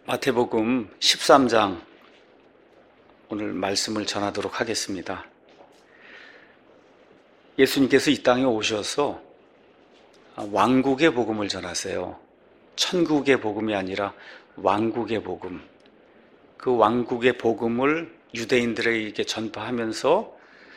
마태복음 13장 오늘 말씀을 전하도록 하겠습니다. 예수님께서 이 땅에 오셔서 왕국의 복음을 전하세요. 천국의 복음이 아니라 왕국의 복음. 그 왕국의 복음을 유대인들에게 전파하면서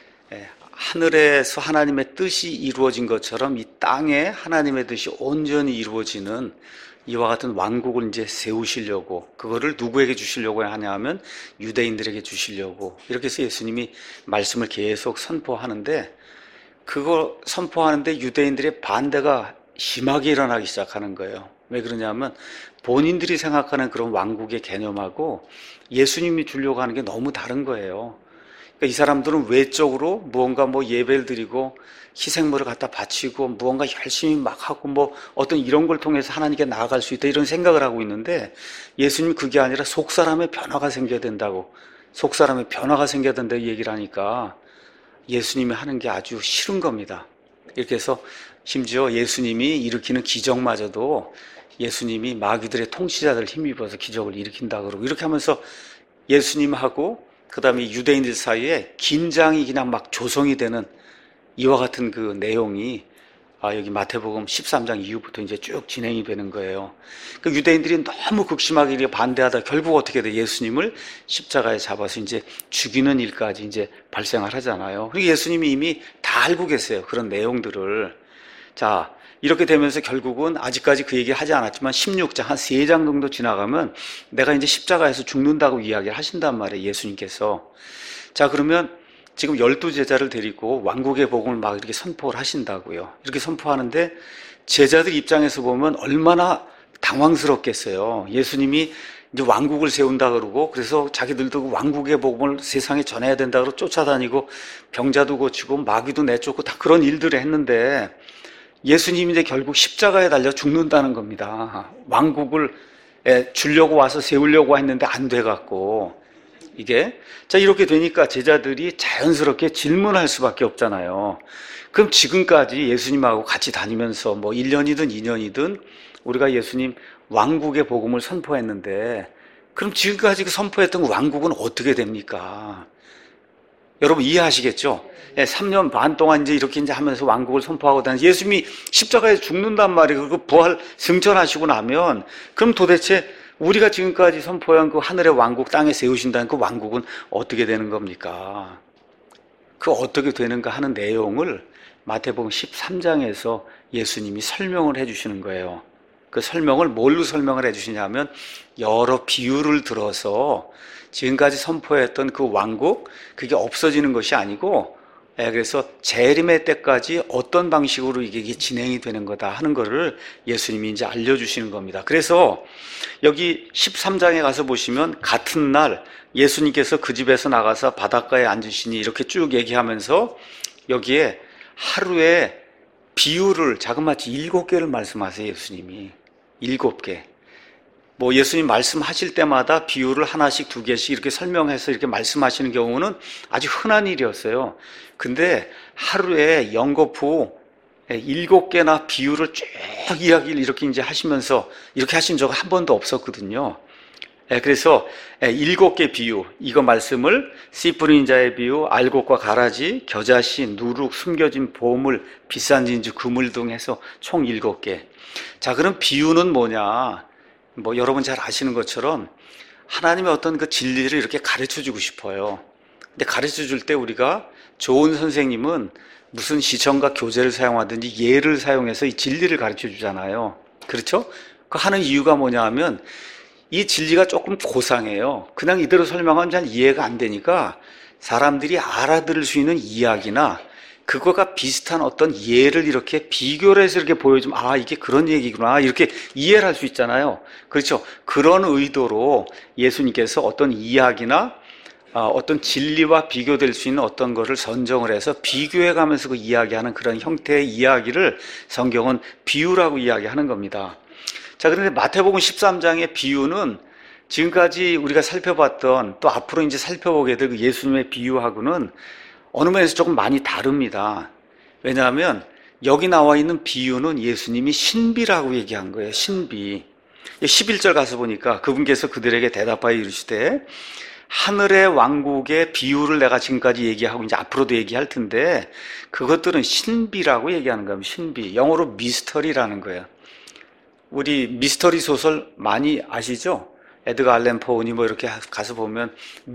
하늘에서 하나님의 뜻이 이루어진 것처럼 이 땅에 하나님의 뜻이 온전히 이루어지는 이와 같은 왕국을 이제 세우시려고, 그거를 누구에게 주시려고 하냐 하면 유대인들에게 주시려고, 이렇게 해서 예수님이 말씀을 계속 선포하는데, 그거 선포하는데 유대인들의 반대가 심하게 일어나기 시작하는 거예요. 왜 그러냐면 본인들이 생각하는 그런 왕국의 개념하고 예수님이 주려고 하는 게 너무 다른 거예요. 그러니까 이 사람들은 외적으로 무언가 예배를 드리고 희생물을 갖다 바치고 무언가 열심히 막 하고 어떤 이런 걸 통해서 하나님께 나아갈 수 있다, 이런 생각을 하고 있는데, 예수님이 그게 아니라 속사람의 변화가 생겨야 된다고, 속사람의 변화가 생겨야 된다고 얘기를 하니까 예수님이 하는 게 아주 싫은 겁니다. 이렇게 해서 심지어 예수님이 일으키는 기적마저도 예수님이 마귀들의 통치자들을 힘입어서 기적을 일으킨다 그러고, 이렇게 하면서 예수님하고 그 다음에 유대인들 사이에 긴장이 그냥 막 조성이 되는 이와 같은 그 내용이 여기 마태복음 13장 이후부터 이제 쭉 진행이 되는 거예요. 그 유대인들이 너무 극심하게 반대하다 결국 어떻게 돼? 예수님을 십자가에 잡아서 이제 죽이는 일까지 이제 발생을 하잖아요. 그리고 예수님이 이미 다 알고 계세요, 그런 내용들을. 자, 이렇게 되면서 결국은 아직까지 그 얘기 하지 않았지만 16장, 한 3장 정도 지나가면 내가 이제 십자가에서 죽는다고 이야기를 하신단 말이에요, 예수님께서. 자, 그러면 지금 12제자를 데리고 왕국의 복음을 막 이렇게 선포를 하신다고요. 이렇게 선포하는데 제자들 입장에서 보면 얼마나 당황스럽겠어요. 예수님이 이제 왕국을 세운다 그러고, 그래서 자기들도 그 왕국의 복음을 세상에 전해야 된다 그러고 쫓아다니고 병자도 고치고 마귀도 내쫓고 다 그런 일들을 했는데, 예수님이 이제 결국 십자가에 달려 죽는다는 겁니다. 왕국을 주려고 와서 세우려고 했는데 안 돼갖고, 이게. 자, 이렇게 되니까 제자들이 자연스럽게 질문할 수밖에 없잖아요. 그럼 지금까지 예수님하고 같이 다니면서 1년이든 2년이든 우리가 예수님 왕국의 복음을 선포했는데, 그럼 지금까지 그 선포했던 왕국은 어떻게 됩니까? 여러분 이해하시겠죠? 3년 반 동안 이제 이렇게 이제 하면서 왕국을 선포하고 다니, 예수님이 십자가에 죽는단 말이에요. 그 부활 승천하시고 나면, 그럼 도대체 우리가 지금까지 선포한 그 하늘의 왕국, 땅에 세우신다는 그 왕국은 어떻게 되는 겁니까? 그 어떻게 되는가 하는 내용을 마태복음 13장에서 예수님이 설명을 해주시는 거예요. 그 설명을 뭘로 설명을 해주시냐면 여러 비유를 들어서 지금까지 선포했던 그 왕국, 그게 없어지는 것이 아니고, 그래서 재림의 때까지 어떤 방식으로 이게 진행이 되는 거다 하는 거를 예수님이 이제 알려주시는 겁니다. 그래서 여기 13장에 가서 보시면 같은 날 예수님께서 그 집에서 나가서 바닷가에 앉으시니 이렇게 쭉 얘기하면서 여기에 하루에 비유를 자그마치 7개를 말씀하세요. 예수님이 7개. 예수님 말씀하실 때마다 비유를 하나씩 2개씩 이렇게 설명해서 이렇게 말씀하시는 경우는 아주 흔한 일이었어요. 근데 하루에 연거푸 7개나 비유를 쭉 이야기를 이렇게 이제 하시면서 이렇게 하신 적은 한 번도 없었거든요. 그래서 7개 비유, 이거 말씀을 씨 뿌린 자의 비유, 알곡과 가라지, 겨자씨, 누룩, 숨겨진 보물, 비싼 진주, 그물 등 해서 총 7개. 자, 그럼 비유는 뭐냐? 여러분 잘 아시는 것처럼 하나님의 어떤 그 진리를 이렇게 가르쳐 주고 싶어요. 근데 가르쳐 줄 때 우리가 좋은 선생님은 무슨 시청과 교재를 사용하든지 예를 사용해서 이 진리를 가르쳐 주잖아요. 그렇죠? 그 하는 이유가 뭐냐 하면 이 진리가 조금 고상해요. 그냥 이대로 설명하면 잘 이해가 안 되니까 사람들이 알아들을 수 있는 이야기나 그거가 비슷한 어떤 예를 이렇게 비교를 해서 이렇게 보여주면, 이게 그런 얘기구나, 이렇게 이해를 할 수 있잖아요. 그렇죠? 그런 의도로 예수님께서 어떤 이야기나 어떤 진리와 비교될 수 있는 어떤 것을 선정을 해서 비교해 가면서 그 이야기하는 그런 형태의 이야기를 성경은 비유라고 이야기하는 겁니다. 자, 그런데 마태복음 13장의 비유는 지금까지 우리가 살펴봤던, 또 앞으로 이제 살펴보게 될 그 예수님의 비유하고는 어느 면에서 조금 많이 다릅니다. 왜냐하면 여기 나와 있는 비유는 예수님이 신비라고 얘기한 거예요. 신비. 11절 가서 보니까 그분께서 그들에게 대답하여 이르시되 하늘의 왕국의 비유를 내가 지금까지 얘기하고 이제 앞으로도 얘기할 텐데 그것들은 신비라고 얘기하는 겁니다. 신비. 영어로 미스터리라는 거예요. 우리 미스터리 소설 많이 아시죠? 에드가 알렌 포우니 뭐 이렇게 가서 보면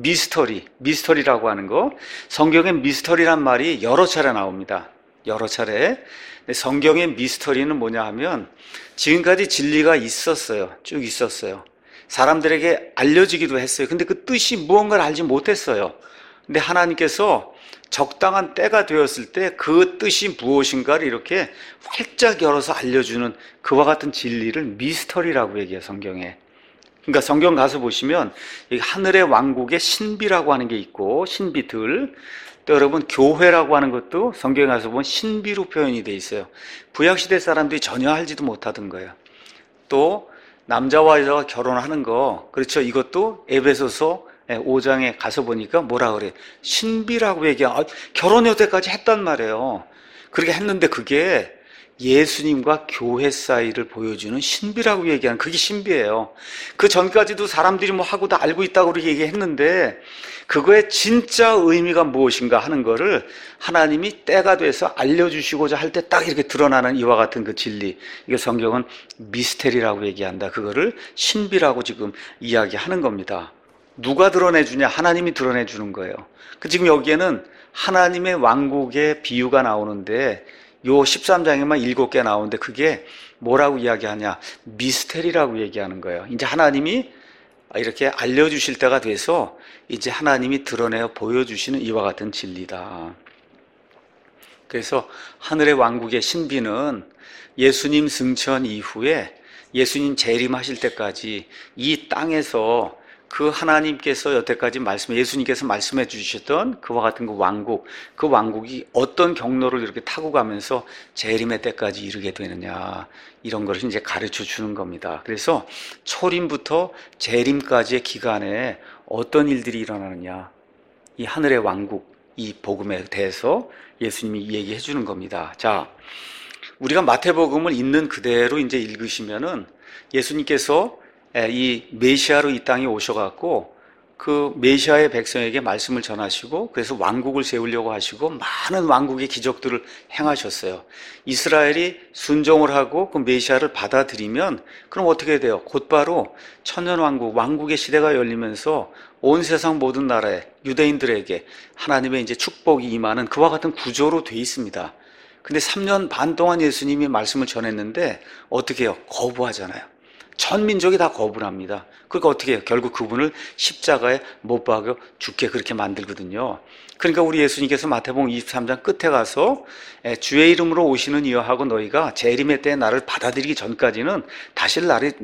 미스터리라고 하는 거. 성경에 미스터리란 말이 여러 차례 나옵니다. 여러 차례. 근데 성경의 미스터리는 뭐냐 하면 지금까지 진리가 있었어요. 쭉 있었어요. 사람들에게 알려지기도 했어요. 근데 그 뜻이 무언가를 알지 못했어요. 근데 하나님께서 적당한 때가 되었을 때 그 뜻이 무엇인가를 이렇게 활짝 열어서 알려주는 그와 같은 진리를 미스터리라고 얘기해요, 성경에. 그러니까 성경 가서 보시면 하늘의 왕국의 신비라고 하는 게 있고, 신비들. 또 여러분, 교회라고 하는 것도 성경에 가서 보면 신비로 표현이 돼 있어요. 구약시대 사람들이 전혀 알지도 못하던 거예요. 또 남자와 여자가 결혼하는 거, 그렇죠. 이것도 에베소서 5장에 가서 보니까 뭐라 그래? 신비라고 결혼 여태까지 했단 말이에요. 그렇게 했는데 그게 예수님과 교회 사이를 보여주는 신비라고 얘기하는 그게 신비예요. 그 전까지도 사람들이 뭐 하고 다 알고 있다고 그렇게 얘기했는데 그거의 진짜 의미가 무엇인가 하는 거를 하나님이 때가 돼서 알려주시고자 할 때 딱 이렇게 드러나는 이와 같은 그 진리. 이게 성경은 미스테리라고 얘기한다. 그거를 신비라고 지금 이야기하는 겁니다. 누가 드러내주냐? 하나님이 드러내주는 거예요. 지금 여기에는 하나님의 왕국의 비유가 나오는데 요 13장에만 7개 나오는데 그게 뭐라고 이야기하냐? 미스테리라고 얘기하는 거예요. 이제 하나님이 이렇게 알려주실 때가 돼서 이제 하나님이 드러내어 보여주시는 이와 같은 진리다. 그래서 하늘의 왕국의 신비는 예수님 승천 이후에 예수님 재림하실 때까지 이 땅에서 그 하나님께서 여태까지 예수님께서 말씀해 주셨던 그와 같은 그 왕국이 어떤 경로를 이렇게 타고 가면서 재림의 때까지 이르게 되느냐, 이런 것을 이제 가르쳐 주는 겁니다. 그래서 초림부터 재림까지의 기간에 어떤 일들이 일어나느냐, 이 하늘의 왕국, 이 복음에 대해서 예수님이 얘기해 주는 겁니다. 자, 우리가 마태복음을 있는 그대로 이제 읽으시면은 예수님께서 이 메시아로 이 땅에 오셔갖고 그 메시아의 백성에게 말씀을 전하시고 그래서 왕국을 세우려고 하시고 많은 왕국의 기적들을 행하셨어요. 이스라엘이 순종을 하고 그 메시아를 받아들이면 그럼 어떻게 돼요? 곧바로 천년왕국, 왕국의 시대가 열리면서 온 세상 모든 나라에 유대인들에게 하나님의 이제 축복이 임하는 그와 같은 구조로 돼 있습니다. 근데 3년 반 동안 예수님이 말씀을 전했는데 어떻게 해요? 거부하잖아요. 전 민족이 다 거부를 합니다. 그러니까 어떻게 해요? 결국 그분을 십자가에 못 박여 죽게 그렇게 만들거든요. 그러니까 우리 예수님께서 마태복음 23장 끝에 가서 주의 이름으로 오시는 이여 하고 너희가 재림의 때에 나를 받아들이기 전까지는 다시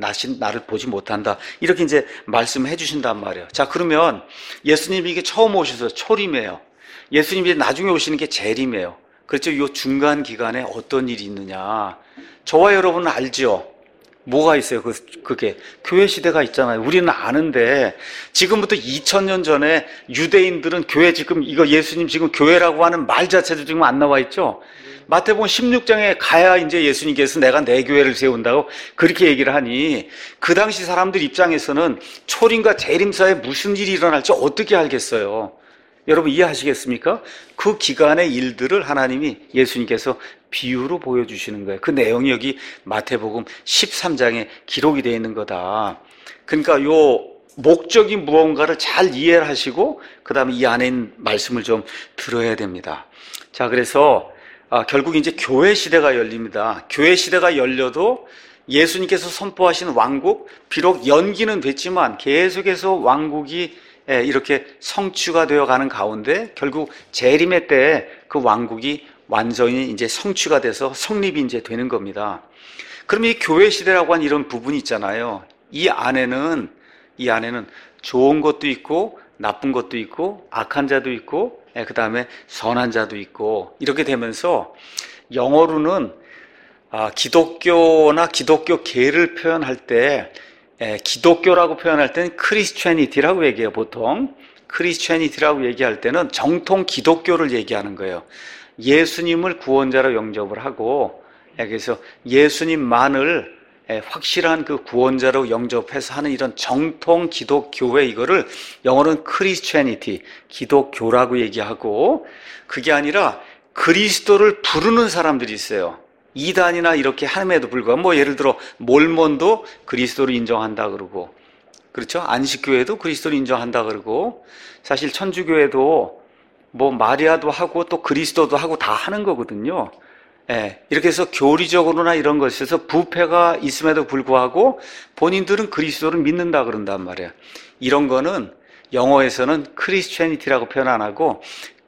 나를 보지 못한다. 이렇게 이제 말씀해 주신단 말이에요. 자, 그러면 예수님이 이게 처음 오셔서 초림이에요. 예수님이 나중에 오시는 게 재림이에요. 그렇죠? 이 중간 기간에 어떤 일이 있느냐. 저와 여러분은 알죠? 뭐가 있어요? 그게 교회 시대가 있잖아요. 우리는 아는데 지금부터 2000년 전에 유대인들은 교회 지금 이거 예수님 지금 교회라고 하는 말 자체도 지금 안 나와 있죠. 마태복음 16장에 가야 이제 예수님께서 내가 내 교회를 세운다고 그렇게 얘기를 하니 그 당시 사람들 입장에서는 초림과 재림 사이에 무슨 일이 일어날지 어떻게 알겠어요? 여러분 이해하시겠습니까? 그 기간의 일들을 하나님이 예수님께서 비유로 보여주시는 거예요. 그 내용이 여기 마태복음 13장에 기록이 되어 있는 거다. 그러니까 요 목적이 무언가를 잘 이해를 하시고 그 다음에 이 안에 있는 말씀을 좀 들어야 됩니다. 자, 그래서 결국 이제 교회 시대가 열립니다. 교회 시대가 열려도 예수님께서 선포하신 왕국, 비록 연기는 됐지만 계속해서 왕국이 이렇게 성취가 되어 가는 가운데 결국 재림의 때에 그 왕국이 완전히 이제 성취가 돼서 성립이 이제 되는 겁니다. 그럼 이 교회 시대라고 하는 이런 부분이 있잖아요. 이 안에는 좋은 것도 있고 나쁜 것도 있고 악한 자도 있고 그 다음에 선한 자도 있고 이렇게 되면서 영어로는 기독교나 기독교계를 표현할 때 기독교라고 표현할 때는 크리스천이티라고 얘기해요. 보통 크리스천이티라고 얘기할 때는 정통 기독교를 얘기하는 거예요. 예수님을 구원자로 영접을 하고 그래서 예수님만을 확실한 그 구원자로 영접해서 하는 이런 정통 기독교회, 이거를 영어로는 크리스천이티, 기독교라고 얘기하고, 그게 아니라 그리스도를 부르는 사람들이 있어요. 이단이나 이렇게 함에도 불구하고, 뭐 예를 들어 몰몬도 그리스도를 인정한다 그러고, 그렇죠? 안식교회도 그리스도를 인정한다 그러고, 사실 천주교회도 뭐 마리아도 하고 또 그리스도도 하고 다 하는 거거든요. 이렇게 해서 교리적으로나 이런 것에서 부패가 있음에도 불구하고 본인들은 그리스도를 믿는다 그런단 말이에요. 이런 거는 영어에서는 크리스천이티라고 표현 안 하고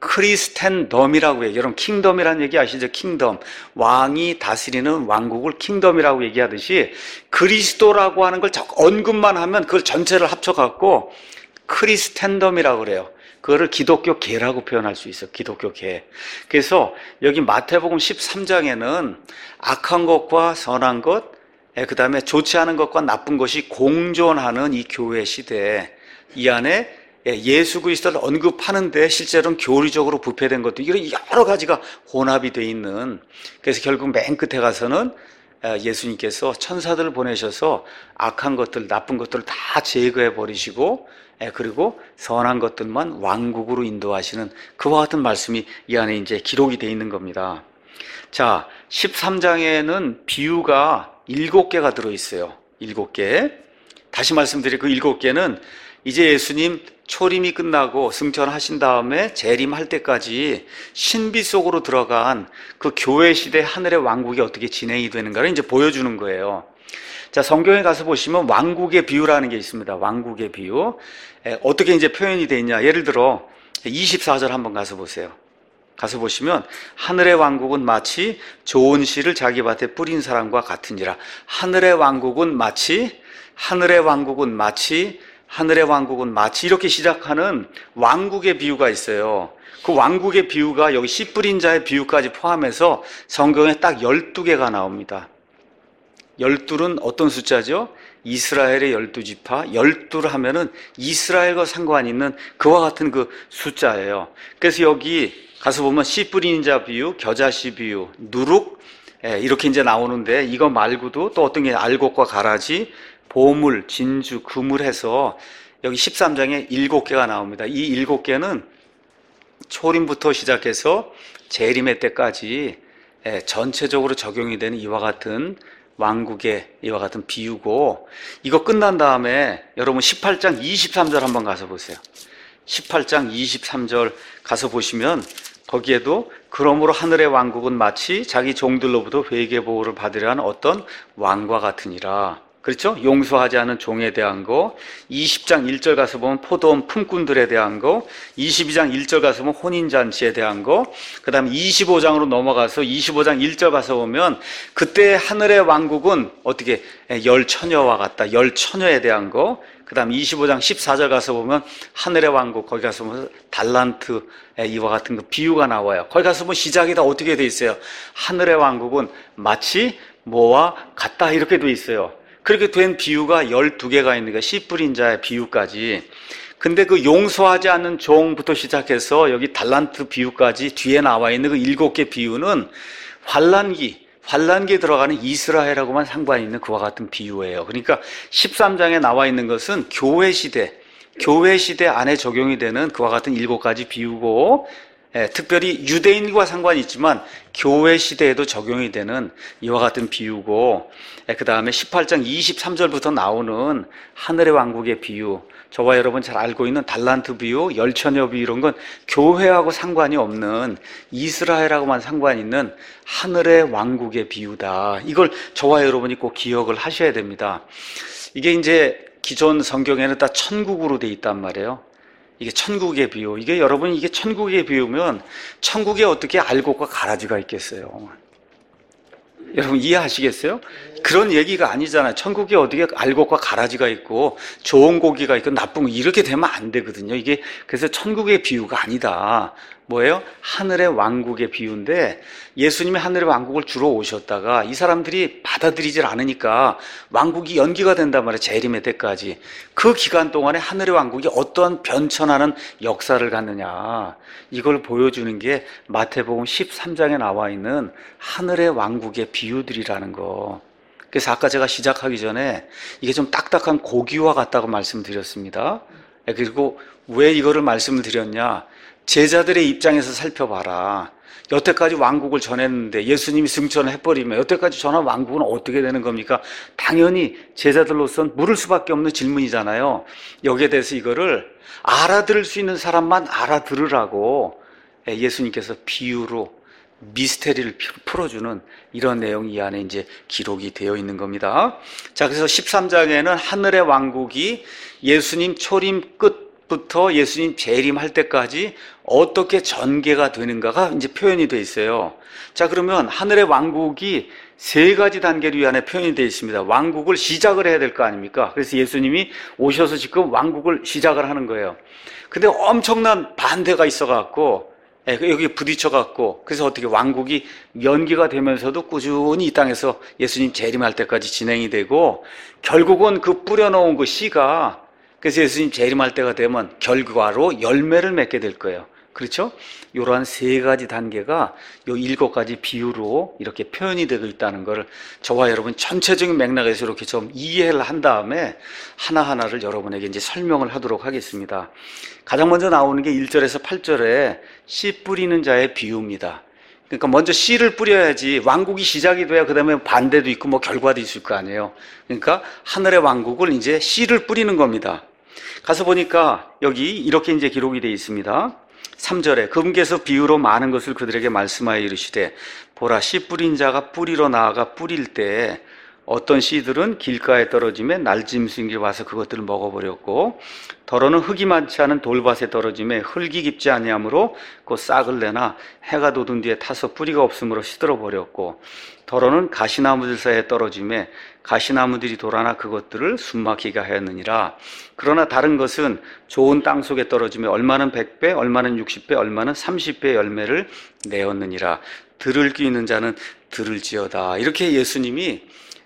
크리스텐덤이라고 해요. 여러분 킹덤이라는 얘기 아시죠? 킹덤. 왕이 다스리는 왕국을 킹덤이라고 얘기하듯이 그리스도라고 하는 걸 언급만 하면 그걸 전체를 합쳐갖고 크리스텐덤이라고 그래요. 그거를 기독교계라고 표현할 수 있어요. 기독교계. 그래서 여기 마태복음 13장에는 악한 것과 선한 것, 그 다음에 좋지 않은 것과 나쁜 것이 공존하는 이 교회 시대에 이 안에 예수 그리스도를 언급하는데 실제로는 교리적으로 부패된 것도 이런 여러 가지가 혼합이 돼 있는, 그래서 결국 맨 끝에 가서는 예수님께서 천사들을 보내셔서 악한 것들, 나쁜 것들을 다 제거해 버리시고 그리고 선한 것들만 왕국으로 인도하시는 그와 같은 말씀이 이 안에 이제 기록이 되어 있는 겁니다. 자, 13장에는 비유가 7개가 들어있어요. 7개. 다시 말씀드릴 그 7개는 이제 예수님 초림이 끝나고 승천하신 다음에 재림할 때까지 신비 속으로 들어간 그 교회 시대 하늘의 왕국이 어떻게 진행이 되는가를 이제 보여주는 거예요. 자, 성경에 가서 보시면 왕국의 비유라는 게 있습니다. 왕국의 비유. 어떻게 이제 표현이 되어 있냐. 예를 들어 24절 한번 가서 보세요. 가서 보시면 하늘의 왕국은 마치 좋은 씨를 자기 밭에 뿌린 사람과 같으니라. 하늘의 왕국은 마치 이렇게 시작하는 왕국의 비유가 있어요. 그 왕국의 비유가 여기 씨 뿌린 자의 비유까지 포함해서 성경에 딱 12개가 나옵니다. 12는 어떤 숫자죠? 이스라엘의 12지파, 12를 하면은 이스라엘과 상관 있는 그와 같은 그 숫자예요. 그래서 여기 가서 보면 씨 뿌린 자 비유, 겨자씨 비유, 누룩, 이렇게 이제 나오는데 이거 말고도 또 어떤 게 알곡과 가라지, 보물, 진주, 금을 해서 여기 13장에 7개가 나옵니다. 이 7개는 초림부터 시작해서 재림의 때까지 전체적으로 적용이 되는 이와 같은 왕국의 이와 같은 비유고, 이거 끝난 다음에 여러분 18장 23절 한번 가서 보세요. 18장 23절 가서 보시면 거기에도 그러므로 하늘의 왕국은 마치 자기 종들로부터 회개 보호를 받으려 하는 어떤 왕과 같으니라. 그렇죠? 용서하지 않은 종에 대한 거. 20장 1절 가서 보면 포도원 품꾼들에 대한 거. 22장 1절 가서 보면 혼인잔치에 대한 거. 그 다음에 25장으로 넘어가서 25장 1절 가서 보면 그때 하늘의 왕국은 어떻게 열처녀와 같다. 열처녀에 대한 거. 그 다음 25장 14절 가서 보면 하늘의 왕국, 거기 가서 보면 달란트 이와 같은 그 비유가 나와요. 거기 가서 보면 시작이 다 어떻게 돼 있어요? 하늘의 왕국은 마치 뭐와 같다 이렇게 돼 있어요. 그렇게 된 비유가 12개가 있는 거예요. 씨 뿌린 자의 비유까지. 근데 그 용서하지 않는 종부터 시작해서 여기 달란트 비유까지 뒤에 나와 있는 그 7개 비유는 환란기에 들어가는 이스라엘하고만 상관이 있는 그와 같은 비유예요. 그러니까 13장에 나와 있는 것은 교회 시대 안에 적용이 되는 그와 같은 7가지 비유고, 특별히 유대인과 상관이 있지만 교회 시대에도 적용이 되는 이와 같은 비유고, 그 다음에 18장 23절부터 나오는 하늘의 왕국의 비유, 저와 여러분 잘 알고 있는 달란트 비유, 열처녀 비유, 이런 건 교회하고 상관이 없는 이스라엘하고만 상관이 있는 하늘의 왕국의 비유다. 이걸 저와 여러분이 꼭 기억을 하셔야 됩니다. 이게 이제 기존 성경에는 다 천국으로 돼 있단 말이에요. 이게 천국의 비유. 이게 여러분, 이게 천국의 비유면 천국에 어떻게 알곡과 가라지가 있겠어요? 여러분 이해하시겠어요? 그런 얘기가 아니잖아요. 천국에 어떻게 알곡과 가라지가 있고 좋은 고기가 있고 나쁜 거 이렇게 되면 안 되거든요. 이게 그래서 천국의 비유가 아니다. 뭐예요? 하늘의 왕국의 비유인데, 예수님이 하늘의 왕국을 주러 오셨다가 이 사람들이 받아들이질 않으니까 왕국이 연기가 된단 말이에요. 재림의 때까지. 그 기간 동안에 하늘의 왕국이 어떠한 변천하는 역사를 갖느냐, 이걸 보여주는 게 마태복음 13장에 나와 있는 하늘의 왕국의 비유들이라는 거. 그래서 아까 제가 시작하기 전에 이게 좀 딱딱한 고기와 같다고 말씀드렸습니다. 그리고 왜 이거를 말씀을 드렸냐? 제자들의 입장에서 살펴봐라. 여태까지 왕국을 전했는데 예수님이 승천을 해버리면 여태까지 전한 왕국은 어떻게 되는 겁니까? 당연히 제자들로선 물을 수밖에 없는 질문이잖아요. 여기에 대해서 이거를 알아들을 수 있는 사람만 알아들으라고 예수님께서 비유로 미스테리를 풀어주는 이런 내용이 이 안에 이제 기록이 되어 있는 겁니다. 자, 그래서 13장에는 하늘의 왕국이 예수님 초림 끝부터 예수님 재림할 때까지 어떻게 전개가 되는가가 이제 표현이 되어 있어요. 자, 그러면 하늘의 왕국이 세 가지 단계로 이 안에 표현이 되어 있습니다. 왕국을 시작을 해야 될 거 아닙니까? 그래서 예수님이 오셔서 지금 왕국을 시작을 하는 거예요. 근데 엄청난 반대가 있어갖고 여기 부딪혀갖고 그래서 어떻게 왕국이 연기가 되면서도 꾸준히 이 땅에서 예수님 재림할 때까지 진행이 되고 결국은 그 뿌려놓은 그 씨가 그래서 예수님 재림할 때가 되면 결과로 열매를 맺게 될 거예요. 그렇죠? 이러한 세 가지 단계가 요 7가지 비유로 이렇게 표현이 되고 있다는 걸 저와 여러분 전체적인 맥락에서 이렇게 좀 이해를 한 다음에 하나하나를 여러분에게 이제 설명을 하도록 하겠습니다. 가장 먼저 나오는 게 1절에서 8절에 씨 뿌리는 자의 비유입니다. 그러니까 먼저 씨를 뿌려야지 왕국이 시작이 돼야 그 다음에 반대도 있고 뭐 결과도 있을 거 아니에요. 그러니까 하늘의 왕국을 이제 씨를 뿌리는 겁니다. 가서 보니까 여기 이렇게 이제 기록이 되어 있습니다. 3절에 그분께서 비유로 많은 것을 그들에게 말씀하여 이르시되 보라 씨 뿌린 자가 뿌리러 나아가 뿌릴 때 어떤 씨들은 길가에 떨어지며 날짐승이 와서 그것들을 먹어버렸고 더러는 흙이 많지 않은 돌밭에 떨어지며 흙이 깊지 아니하므로 그 싹을 내나 해가 돋은 뒤에 타서 뿌리가 없으므로 시들어버렸고 더러는 가시나무들 사이에 떨어지며 가시나무들이 돌아나 그것들을 숨막히게 하였느니라. 그러나 다른 것은 좋은 땅 속에 떨어지며 얼마는 100배, 얼마는 60배, 얼마는 30배 열매를 내었느니라. 들을 귀 있는 자는 들을지어다. 이렇게 예수님이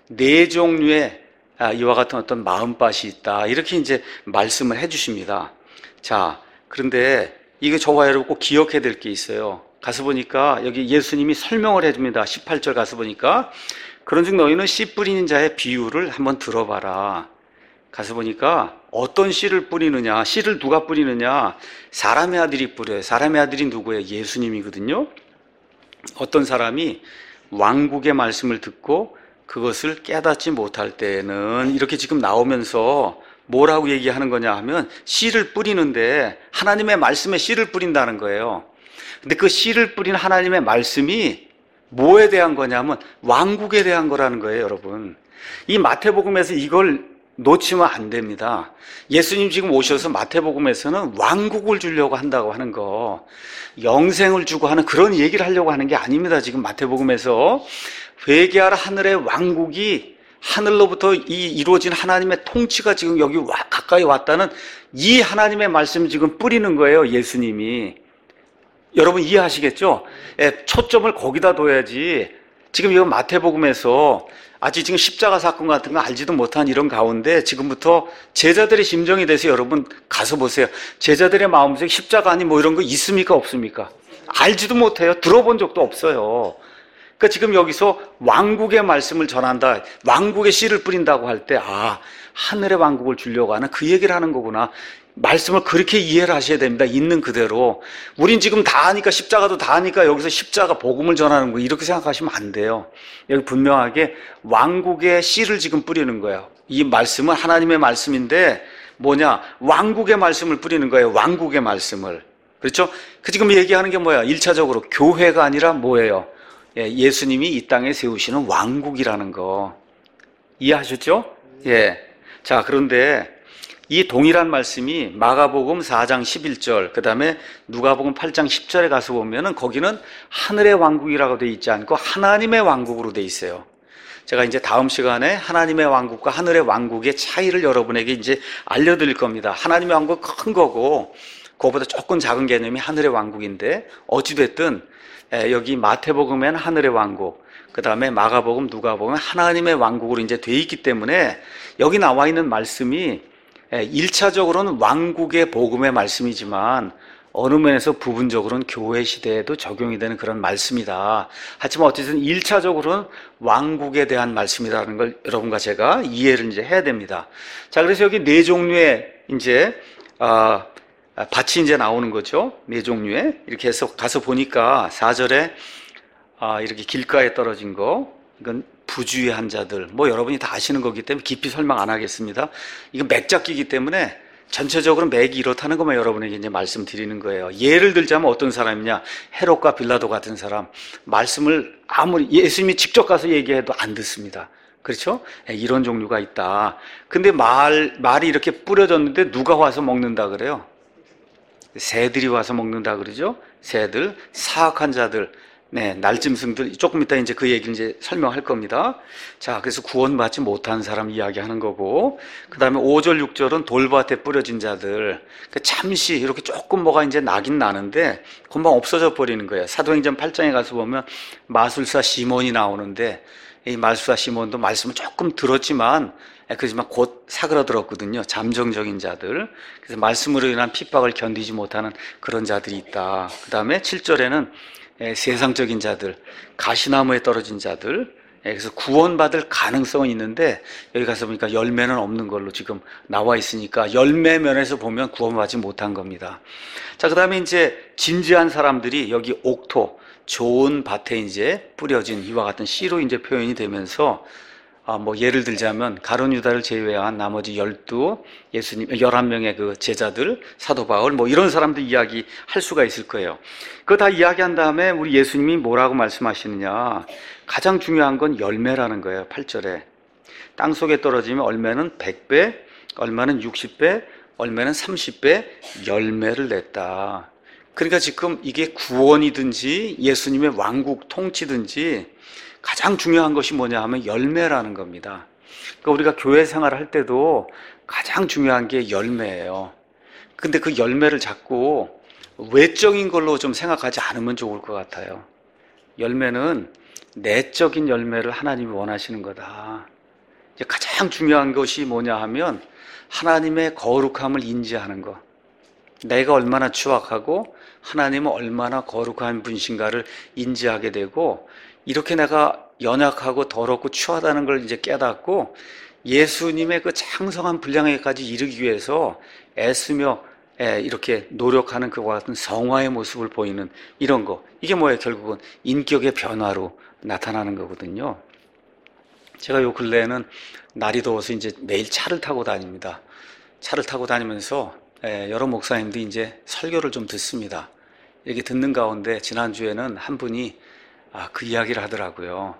네 종류의 이와 같은 어떤 마음밭이 있다. 이렇게 이제 말씀을 해주십니다. 자, 그런데 이거 저와 여러분 꼭 기억해야 될 게 있어요. 가서 보니까 여기 예수님이 설명을 해줍니다. 18절 가서 보니까 그런즉 너희는 씨 뿌리는 자의 비유를 한번 들어봐라. 가서 보니까 어떤 씨를 뿌리느냐, 씨를 누가 뿌리느냐, 사람의 아들이 뿌려요. 사람의 아들이 누구예요? 예수님이거든요. 어떤 사람이 왕국의 말씀을 듣고 그것을 깨닫지 못할 때는 이렇게 지금 나오면서 뭐라고 얘기하는 거냐 하면 씨를 뿌리는데 하나님의 말씀에 씨를 뿌린다는 거예요. 근데 그 씨를 뿌린 하나님의 말씀이 뭐에 대한 거냐면 왕국에 대한 거라는 거예요, 여러분. 이 마태복음에서 이걸 놓치면 안 됩니다. 예수님 지금 오셔서 마태복음에서는 왕국을 주려고 한다고 하는 거, 영생을 주고 하는 그런 얘기를 하려고 하는 게 아닙니다. 지금 마태복음에서 회개하라 하늘의 왕국이 하늘로부터 이루어진 하나님의 통치가 지금 여기 가까이 왔다는 이 하나님의 말씀을 지금 뿌리는 거예요, 예수님이. 여러분 이해하시겠죠? 초점을 거기다 둬야지. 지금 이거 마태복음에서 아직 지금 십자가 사건 같은 거 알지도 못한 이런 가운데 지금부터 제자들의 심정이 돼서 여러분 가서 보세요. 제자들의 마음속에 십자가 아니 뭐 이런 거 있습니까? 없습니까? 알지도 못해요. 들어본 적도 없어요. 그러니까 지금 여기서 왕국의 말씀을 전한다. 왕국의 씨를 뿌린다고 할 때 하늘의 왕국을 주려고 하는 그 얘기를 하는 거구나. 말씀을 그렇게 이해를 하셔야 됩니다. 있는 그대로. 우린 지금 다 하니까 십자가도 다 하니까 여기서 십자가 복음을 전하는 거 이렇게 생각하시면 안 돼요. 여기 분명하게 왕국의 씨를 지금 뿌리는 거예요. 이 말씀은 하나님의 말씀인데 뭐냐? 왕국의 말씀을 뿌리는 거예요. 왕국의 말씀을. 그렇죠? 그 지금 얘기하는 게 뭐야? 1차적으로 교회가 아니라 뭐예요? 예수님이 이 땅에 세우시는 왕국이라는 거. 이해하셨죠? 예. 자, 그런데 이 동일한 말씀이 마가복음 4장 11절, 그 다음에 누가복음 8장 10절에 가서 보면은 거기는 하늘의 왕국이라고 되어 있지 않고 하나님의 왕국으로 되어 있어요. 제가 이제 다음 시간에 하나님의 왕국과 하늘의 왕국의 차이를 여러분에게 이제 알려드릴 겁니다. 하나님의 왕국은 큰 거고, 그거보다 조금 작은 개념이 하늘의 왕국인데, 어찌됐든, 여기 마태복음에는 하늘의 왕국, 그 다음에 마가복음, 누가복음은 하나님의 왕국으로 이제 되어 있기 때문에 여기 나와 있는 말씀이 1차적으로는 왕국의 복음의 말씀이지만 어느 면에서 부분적으로는 교회 시대에도 적용이 되는 그런 말씀이다. 하지만 어쨌든 1차적으로는 왕국에 대한 말씀이라는 걸 여러분과 제가 이해를 이제 해야 됩니다. 자, 그래서 여기 네 종류의 이제 밭이 이제 나오는 거죠. 네 종류의. 이렇게 해서 가서 보니까 4절에 이렇게 길가에 떨어진 거, 이건 부주의한 자들, 뭐 여러분이 다 아시는 거기 때문에 깊이 설명 안 하겠습니다. 이건 맥잡기이기 때문에 전체적으로 맥이 이렇다는 것만 여러분에게 이제 말씀드리는 거예요. 예를 들자면 어떤 사람이냐, 헤롯과 빌라도 같은 사람, 말씀을 아무리 예수님이 직접 가서 얘기해도 안 듣습니다. 그렇죠? 이런 종류가 있다. 근데 말이 이렇게 뿌려졌는데 누가 와서 먹는다 그래요? 새들이 와서 먹는다 그러죠? 새들, 사악한 자들, 네, 날짐승들, 조금 이따 이제 그 얘기를 이제 설명할 겁니다. 자, 그래서 구원받지 못한 사람 이야기하는 거고, 그 다음에 5절, 6절은 돌밭에 뿌려진 자들, 잠시 이렇게 조금 뭐가 이제 나긴 나는데, 금방 없어져 버리는 거예요. 사도행전 8장에 가서 보면 마술사 시몬이 나오는데, 이 마술사 시몬도 말씀을 조금 들었지만, 그렇지만 곧 사그라들었거든요. 잠정적인 자들. 그래서 말씀으로 인한 핍박을 견디지 못하는 그런 자들이 있다. 그 다음에 7절에는 세상적인 자들, 가시나무에 떨어진 자들, 그래서 구원받을 가능성은 있는데 여기 가서 보니까 열매는 없는 걸로 지금 나와 있으니까 열매 면에서 보면 구원받지 못한 겁니다. 자, 그 다음에 이제 진지한 사람들이 여기 옥토, 좋은 밭에 이제 뿌려진 이와 같은 씨로 이제 표현이 되면서 뭐 예를 들자면 가룟 유다를 제외한 나머지 11명의 그 제자들, 사도 바울 뭐 이런 사람들 이야기 할 수가 있을 거예요. 그거 다 이야기한 다음에 우리 예수님이 뭐라고 말씀하시느냐, 가장 중요한 건 열매라는 거예요. 8절에 땅 속에 떨어지면 얼마는 100배, 얼마는 60배, 얼마는 30배 열매를 냈다. 그러니까 지금 이게 구원이든지 예수님의 왕국 통치든지 가장 중요한 것이 뭐냐 하면 열매라는 겁니다. 그러니까 우리가 교회 생활을 할 때도 가장 중요한 게 열매예요. 근데 그 열매를 자꾸 외적인 걸로 좀 생각하지 않으면 좋을 것 같아요. 열매는 내적인 열매를 하나님이 원하시는 거다. 이제 가장 중요한 것이 뭐냐 하면 하나님의 거룩함을 인지하는 것. 내가 얼마나 추악하고 하나님은 얼마나 거룩한 분이신가를 인지하게 되고, 이렇게 내가 연약하고 더럽고 추하다는 걸 이제 깨닫고 예수님의 그 창성한 분량에까지 이르기 위해서 애쓰며 이렇게 노력하는 그와 같은 성화의 모습을 보이는 이런 거, 이게 뭐예요? 결국은 인격의 변화로 나타나는 거거든요. 제가 요 근래에는 날이 더워서 이제 매일 차를 타고 다닙니다. 차를 타고 다니면서 여러 목사님들이 이제 설교를 좀 듣습니다. 이렇게 듣는 가운데 지난주에는 한 분이 그 이야기를 하더라고요.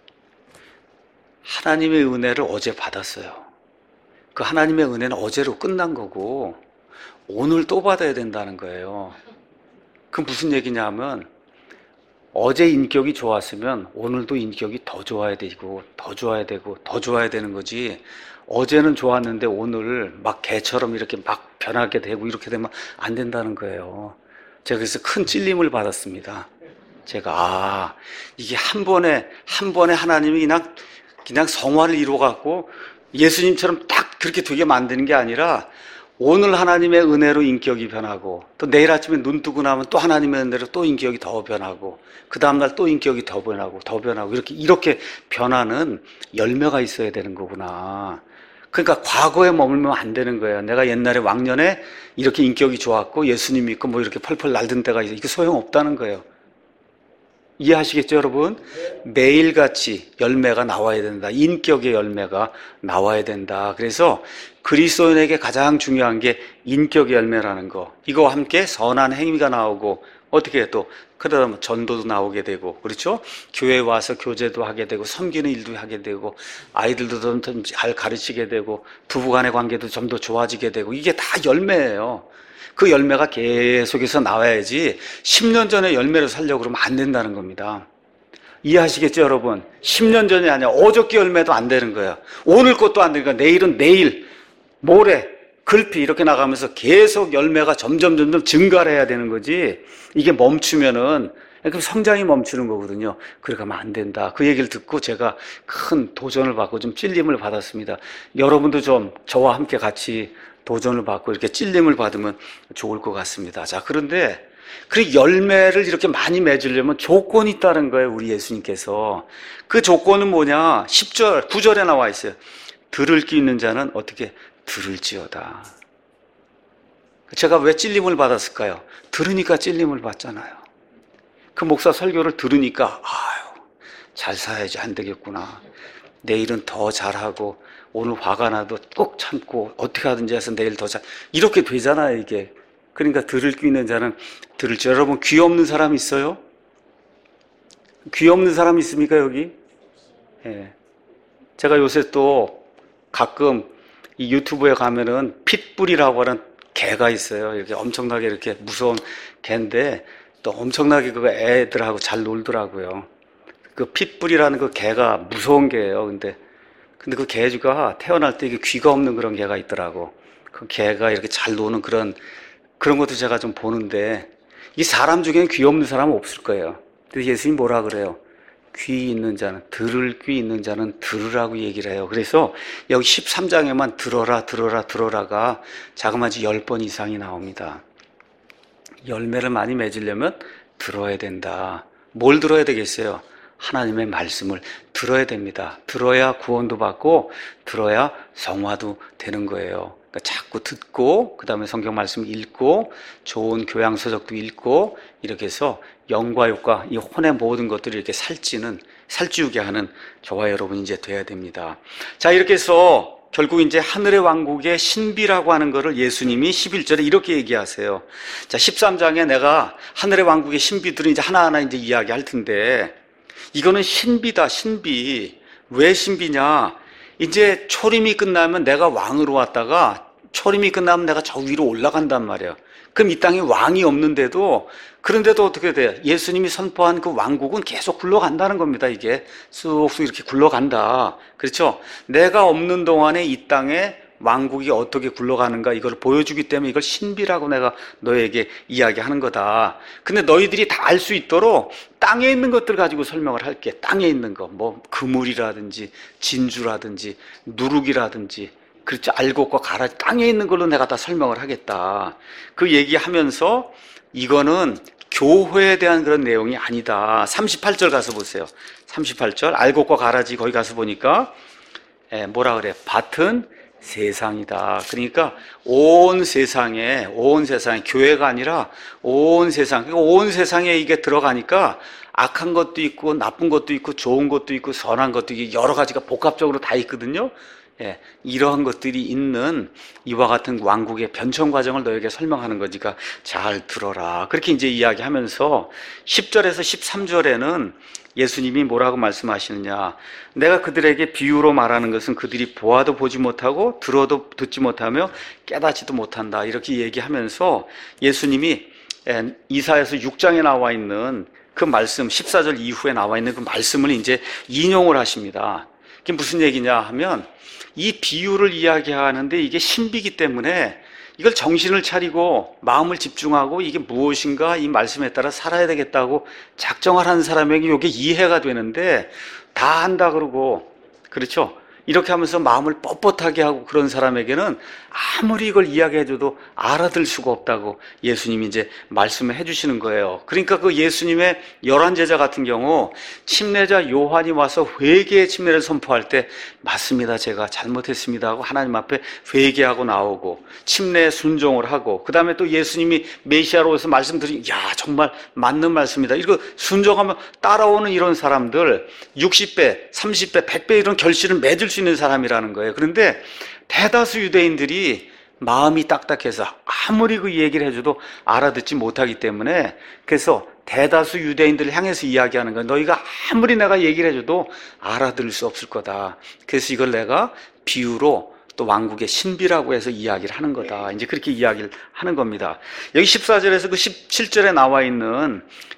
하나님의 은혜를 어제 받았어요. 그 하나님의 은혜는 어제로 끝난 거고 오늘 또 받아야 된다는 거예요. 그 무슨 얘기냐면 어제 인격이 좋았으면 오늘도 인격이 더 좋아야 되고 더 좋아야 되고 더 좋아야 되는 거지, 어제는 좋았는데 오늘 막 개처럼 이렇게 막 변하게 되고 이렇게 되면 안 된다는 거예요. 제가 그래서 큰 찔림을 받았습니다. 제가 이게 한 번에 하나님이 그냥 성화를 이루어갖고 예수님처럼 딱 그렇게 되게 만드는 게 아니라 오늘 하나님의 은혜로 인격이 변하고 또 내일 아침에 눈 뜨고 나면 또 하나님의 은혜로 또 인격이 더 변하고 그 다음날 또 인격이 더 변하고 이렇게 변하는 열매가 있어야 되는 거구나. 그러니까 과거에 머물면 안 되는 거예요. 내가 옛날에 왕년에 이렇게 인격이 좋았고 예수님 믿고 뭐 이렇게 펄펄 날던 때가 있어. 이게 소용없다는 거예요. 이해하시겠죠, 여러분? 매일같이 열매가 나와야 된다. 인격의 열매가 나와야 된다. 그래서 그리스도인에게 가장 중요한 게 인격의 열매라는 거. 이거와 함께 선한 행위가 나오고, 어떻게 또 그러다 전도도 나오게 되고, 그렇죠? 교회에 와서 교제도 하게 되고, 섬기는 일도 하게 되고, 아이들도 좀 잘 가르치게 되고, 부부간의 관계도 좀 더 좋아지게 되고, 이게 다 열매예요. 그 열매가 계속해서 나와야지 10년 전에 열매를 살려고 그러면 안 된다는 겁니다. 이해하시겠죠, 여러분? 10년 전이 아니라 어저께 열매도 안 되는 거예요. 오늘 것도 안 되니까 내일은 내일, 모레, 글피 이렇게 나가면서 계속 열매가 점점 증가를 해야 되는 거지, 이게 멈추면은 그럼 성장이 멈추는 거거든요. 그렇게 하면 안 된다. 그 얘기를 듣고 제가 큰 도전을 받고 좀 찔림을 받았습니다. 여러분도 좀 저와 함께 같이 도전을 받고 이렇게 찔림을 받으면 좋을 것 같습니다. 자, 그런데 그 열매를 이렇게 많이 맺으려면 조건이 있다는 거예요, 우리 예수님께서. 그 조건은 뭐냐? 10절, 9절에 나와 있어요. 들을 귀 있는 자는 어떻게 들을지어다. 제가 왜 찔림을 받았을까요? 들으니까 찔림을 받잖아요. 그 목사 설교를 들으니까 아유, 잘 살아야지 안 되겠구나. 내일은 더 잘하고 오늘 화가 나도 꼭 참고 어떻게 하든지 해서 내일 더 잘, 이렇게 되잖아요, 이게. 그러니까 들을 귀 있는 자는 들을지. 여러분, 귀 없는 사람 있어요? 귀 없는 사람 있습니까, 여기? 예. 제가 요새 또 가끔 이 유튜브에 가면은 핏불이라고 하는 개가 있어요. 이렇게 엄청나게 이렇게 무서운 개인데 또 엄청나게 그 애들하고 잘 놀더라고요. 그 핏불이라는 그 개가 무서운 개예요. 근데 그 개가 태어날 때 이게 귀가 없는 그런 개가 있더라고. 그 개가 이렇게 잘 노는 그런 것도 제가 좀 보는데, 이 사람 중에는 귀 없는 사람은 없을 거예요. 근데 예수님이 뭐라 그래요? 귀 있는 자는, 들을 귀 있는 자는 들으라고 얘기를 해요. 그래서 여기 13장에만 들어라, 들어라, 들어라가 자그마치 10번 이상이 나옵니다. 열매를 많이 맺으려면 들어야 된다. 뭘 들어야 되겠어요? 하나님의 말씀을 들어야 됩니다. 들어야 구원도 받고 들어야 성화도 되는 거예요. 그러니까 자꾸 듣고 그 다음에 성경 말씀 읽고 좋은 교양 서적도 읽고 이렇게 해서 영과 육과 이 혼의 모든 것들을 이렇게 살찌우게 하는 저와 여러분이 이제 돼야 됩니다. 자, 이렇게 해서 결국 이제 하늘의 왕국의 신비라고 하는 것을 예수님이 11절에 이렇게 얘기하세요. 자, 13장에 내가 하늘의 왕국의 신비들을 이제 하나하나 이제 이야기할 텐데, 이거는 신비다, 신비. 왜 신비냐? 이제 초림이 끝나면 내가 왕으로 왔다가 초림이 끝나면 내가 저 위로 올라간단 말이에요. 그럼 이 땅에 왕이 없는데도, 그런데도 어떻게 돼요? 예수님이 선포한 그 왕국은 계속 굴러간다는 겁니다. 이게 쑥쑥 이렇게 굴러간다. 그렇죠? 내가 없는 동안에 이 땅에 왕국이 어떻게 굴러가는가 이걸 보여주기 때문에 이걸 신비라고 내가 너에게 이야기하는 거다. 근데 너희들이 다 알 수 있도록 땅에 있는 것들 가지고 설명을 할게. 땅에 있는 거, 뭐 그물이라든지 진주라든지 누룩이라든지, 그렇죠? 알곡과 가라지, 땅에 있는 걸로 내가 다 설명을 하겠다. 그 얘기하면서 이거는 교회에 대한 그런 내용이 아니다. 38절 가서 보세요. 38절 알곡과 가라지 거기 가서 보니까 뭐라 그래? 밭은 세상이다. 그러니까 온 세상에 교회가 아니라 온 세상, 그러니까 온 세상에 이게 들어가니까 악한 것도 있고 나쁜 것도 있고 좋은 것도 있고 선한 것도 있고 여러 가지가 복합적으로 다 있거든요. 예, 이러한 것들이 있는 이와 같은 왕국의 변천 과정을 너에게 설명하는 거니까 잘 들어라. 그렇게 이제 이야기하면서 10절에서 13절에는 예수님이 뭐라고 말씀하시느냐? 내가 그들에게 비유로 말하는 것은 그들이 보아도 보지 못하고 들어도 듣지 못하며 깨닫지도 못한다. 이렇게 얘기하면서 예수님이 이사야서 6장에 나와 있는 그 말씀, 14절 이후에 나와 있는 그 말씀을 이제 인용을 하십니다. 이게 무슨 얘기냐 하면, 이 비유를 이야기하는데 이게 신비이기 때문에 이걸 정신을 차리고 마음을 집중하고 이게 무엇인가 이 말씀에 따라 살아야 되겠다고 작정을 하는 사람에게 이게 이해가 되는데, 다 한다 그러고, 그렇죠? 이렇게 하면서 마음을 뻣뻣하게 하고 그런 사람에게는 아무리 이걸 이야기해줘도 알아들 수가 없다고 예수님이 이제 말씀을 해주시는 거예요. 그러니까 그 예수님의 11제자 같은 경우 침례자 요한이 와서 회개의 침례를 선포할 때 맞습니다, 제가 잘못했습니다 하고 하나님 앞에 회개하고 나오고 침례에 순종을 하고, 그 다음에 또 예수님이 메시아로서 말씀드린, 야 정말 맞는 말씀이다, 이거 순종하면 따라오는 이런 사람들 60배, 30배, 100배 이런 결실을 맺을 수 있는 사람이라는 거예요. 그런데 대다수 유대인들이 마음이 딱딱해서 아무리 그 얘기를 해줘도 알아듣지 못하기 때문에, 그래서 대다수 유대인들을 향해서 이야기하는 거예요. 너희가 아무리 내가 얘기를 해줘도 알아들을 수 없을 거다. 그래서 이걸 내가 비유로 또 왕국의 신비라고 해서 이야기를 하는 거다. 이제 그렇게 이야기를 하는 겁니다. 여기 14절에서 그 17절에 나와 있는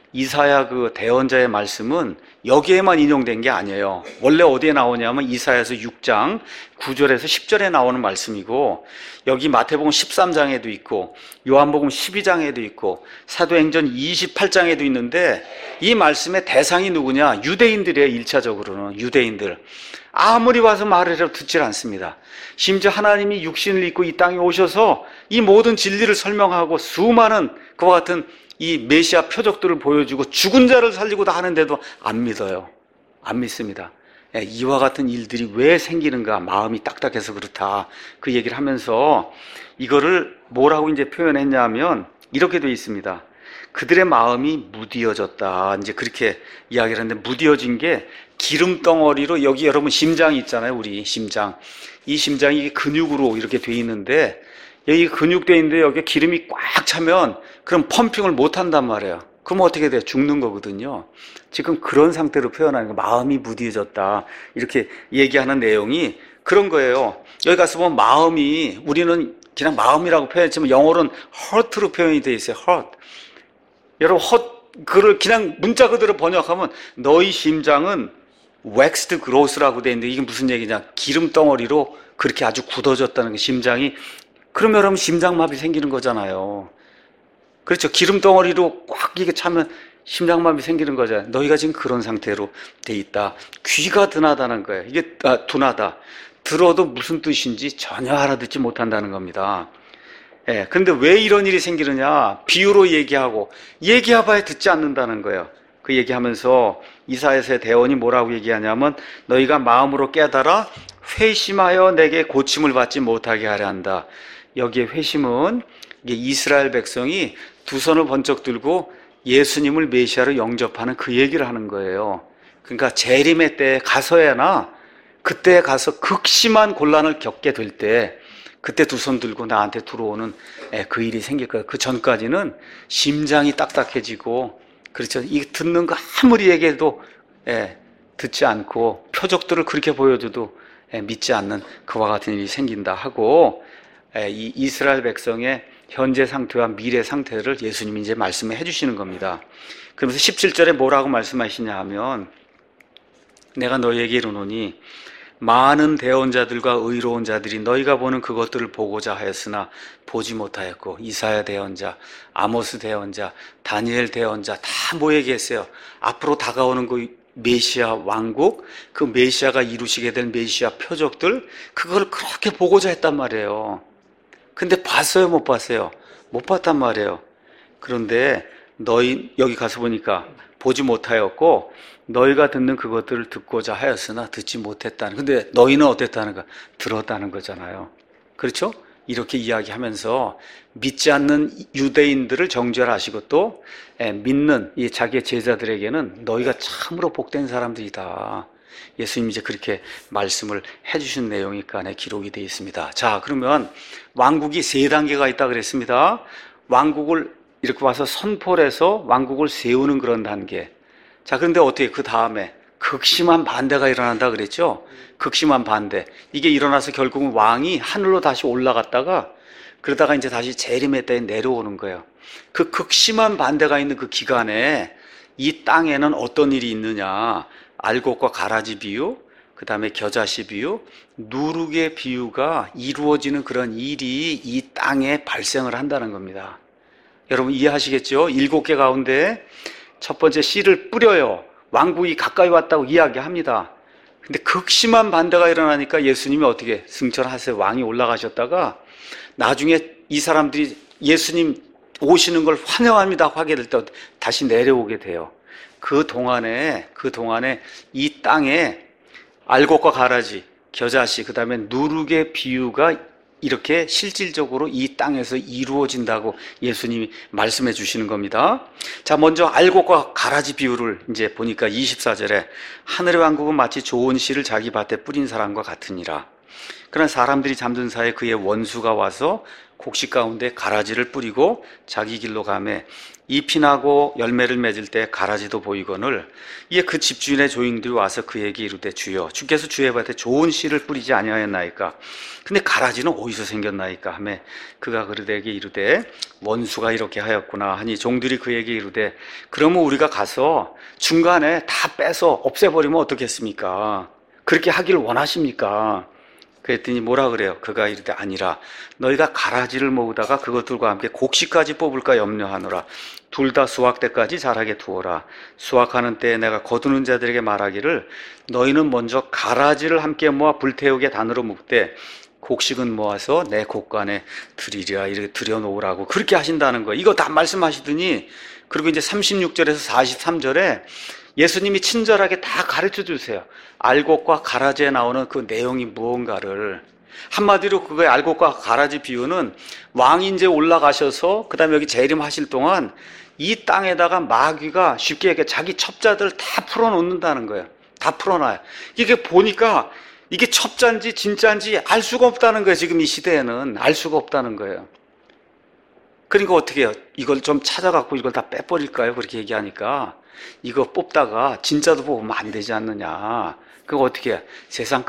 이사야 그 대언자의 말씀은 여기에만 인용된 게 아니에요. 원래 어디에 나오냐면 이사야서 6장 9절에서 10절에 나오는 말씀이고, 여기 마태복음 13장에도 있고 요한복음 12장에도 있고 사도행전 28장에도 있는데, 이 말씀의 대상이 누구냐? 유대인들이에요. 1차적으로는 유대인들. 아무리 와서 말해도 듣질 않습니다. 심지어 하나님이 육신을 입고 이 땅에 오셔서 이 모든 진리를 설명하고 수많은 그와 같은 이 메시아 표적들을 보여주고 죽은 자를 살리고도 하는데도 안 믿어요. 안 믿습니다. 이와 같은 일들이 왜 생기는가? 마음이 딱딱해서 그렇다. 그 얘기를 하면서 이거를 뭐라고 이제 표현했냐면 이렇게 되어 있습니다. 그들의 마음이 무디어졌다. 이제 그렇게 이야기를 하는데, 무디어진 게 기름 덩어리로, 여기 여러분 심장이 있잖아요. 우리 심장. 이 심장이 근육으로 이렇게 돼 있는데, 여기 근육돼 있는데 여기 기름이 꽉 차면 그럼 펌핑을 못 한단 말이에요. 그럼 어떻게 돼요? 죽는 거거든요. 지금 그런 상태로 표현하는 거, 마음이 무디어졌다. 이렇게 얘기하는 내용이 그런 거예요. 여기 가서 보면 마음이, 우리는 그냥 마음이라고 표현했지만 영어로는 hurt로 표현이 되어 있어요. hurt. 여러분, 그걸 그냥 문자 그대로 번역하면 너희 심장은 waxed gross라고 되어 있는데, 이게 무슨 얘기냐? 기름 덩어리로 그렇게 아주 굳어졌다는 게 심장이. 그러면 여러분 심장마비 생기는 거잖아요. 그렇죠. 기름 덩어리로 꽉 이게 차면 심장마비 생기는 거잖아요. 너희가 지금 그런 상태로 돼 있다. 귀가 둔하다는 거예요. 이게 둔하다. 들어도 무슨 뜻인지 전혀 알아듣지 못한다는 겁니다. 예, 근데 왜 이런 일이 생기느냐? 비유로 얘기해봐야 듣지 않는다는 거예요. 그 얘기하면서 이사야서의 대언이 뭐라고 얘기하냐면, 너희가 마음으로 깨달아 회심하여 내게 고침을 받지 못하게 하려 한다. 여기에 회심은 이게 이스라엘 백성이 두 손을 번쩍 들고 예수님을 메시아로 영접하는 그 얘기를 하는 거예요. 그러니까 재림의 때에 가서야나, 그때 가서 극심한 곤란을 겪게 될 때, 그때 두 손 들고 나한테 들어오는 그 일이 생길 거예요. 그 전까지는 심장이 딱딱해지고, 그렇죠. 이 듣는 거 아무리 얘기해도 듣지 않고, 표적들을 그렇게 보여줘도 믿지 않는 그와 같은 일이 생긴다 하고, 이 이스라엘 백성의 현재 상태와 미래 상태를 예수님이 이제 말씀해 주시는 겁니다. 그러면서 17절에 뭐라고 말씀하시냐 하면, 내가 너희에게 이르노니 많은 대언자들과 의로운 자들이 너희가 보는 그것들을 보고자 하였으나 보지 못하였고, 이사야 대언자, 아모스 대언자, 다니엘 대언자 다 모여 계세요. 앞으로 다가오는 그 메시아 왕국, 그 메시아가 이루시게 될 메시아 표적들, 그걸 그렇게 보고자 했단 말이에요. 근데 봤어요, 못 봤어요? 못 봤단 말이에요. 그런데 너희 여기 가서 보니까 보지 못하였고, 너희가 듣는 그것들을 듣고자 하였으나 듣지 못했다는. 근데 너희는 어땠다는 거? 들었다는 거잖아요. 그렇죠? 이렇게 이야기하면서 믿지 않는 유대인들을 정죄하시고, 또 믿는 이 자기의 제자들에게는 너희가 참으로 복된 사람들이다. 예수님이 이제 그렇게 말씀을 해주신 내용이 그 안에 기록이 되어 있습니다. 자, 그러면 왕국이 세 단계가 있다 그랬습니다. 왕국을 이렇게 와서 선포를 해서 왕국을 세우는 그런 단계. 자, 그런데 어떻게 그 다음에 극심한 반대가 일어난다 그랬죠? 극심한 반대. 이게 일어나서 결국은 왕이 하늘로 다시 올라갔다가, 그러다가 이제 다시 재림의 때에 내려오는 거예요. 그 극심한 반대가 있는 그 기간에 이 땅에는 어떤 일이 있느냐? 알곡과 가라지 비유, 그 다음에 겨자씨 비유, 누룩의 비유가 이루어지는 그런 일이 이 땅에 발생을 한다는 겁니다. 여러분 이해하시겠죠? 7개 가운데 첫 번째 씨를 뿌려요. 왕국이 가까이 왔다고 이야기합니다. 근데 극심한 반대가 일어나니까 예수님이 어떻게 승천하세요. 왕이 올라가셨다가 나중에 이 사람들이 예수님 오시는 걸 환영합니다 하게 될 때 다시 내려오게 돼요. 그 동안에 이 땅에 알곡과 가라지, 겨자씨, 그 다음에 누룩의 비유가 이렇게 실질적으로 이 땅에서 이루어진다고 예수님이 말씀해 주시는 겁니다. 자, 먼저 알곡과 가라지 비유를 이제 보니까 24절에 하늘의 왕국은 마치 좋은 씨를 자기 밭에 뿌린 사람과 같으니라. 그러나 사람들이 잠든 사이에 그의 원수가 와서 곡식 가운데 가라지를 뿌리고 자기 길로 가매 잎이 나고 열매를 맺을 때 가라지도 보이거늘 이에 그 집주인의 조인들이 와서 그에게 이르되 주여 주께서 주의 밭에 좋은 씨를 뿌리지 아니하였나이까 근데 가라지는 어디서 생겼나이까 하매 그가 그들에게 이르되 원수가 이렇게 하였구나 하니 종들이 그에게 이르되 그러면 우리가 가서 중간에 다 빼서 없애버리면 어떻겠습니까? 그렇게 하기를 원하십니까? 그랬더니 뭐라 그래요? 그가 이르되 아니라 너희가 가라지를 모으다가 그것들과 함께 곡식까지 뽑을까 염려하노라. 둘 다 수확 때까지 자라게 두어라. 수확하는 때에 내가 거두는 자들에게 말하기를 너희는 먼저 가라지를 함께 모아 불태우게 단으로 묶되 곡식은 모아서 내 곡간에 드리리라 이렇게 들여놓으라고 그렇게 하신다는 거예요. 이거 다 말씀하시더니 그리고 이제 36절에서 43절에 예수님이 친절하게 다 가르쳐 주세요. 알곡과 가라지에 나오는 그 내용이 무언가를. 한마디로 그거의 알곡과 가라지 비유는 왕이 이제 올라가셔서 그 다음에 여기 재림하실 동안 이 땅에다가 마귀가 쉽게 얘기해 자기 첩자들 다 풀어놓는다는 거예요. 다 풀어놔요. 이게 보니까 이게 첩자인지 진짜인지 알 수가 없다는 거예요. 지금 이 시대에는 알 수가 없다는 거예요. 그러니까 어떻게 해요? 이걸 좀 찾아갖고 이걸 다 빼버릴까요? 그렇게 얘기하니까 이거 뽑다가 진짜도 뽑으면 안 되지 않느냐. 그거 어떻게 해요? 세상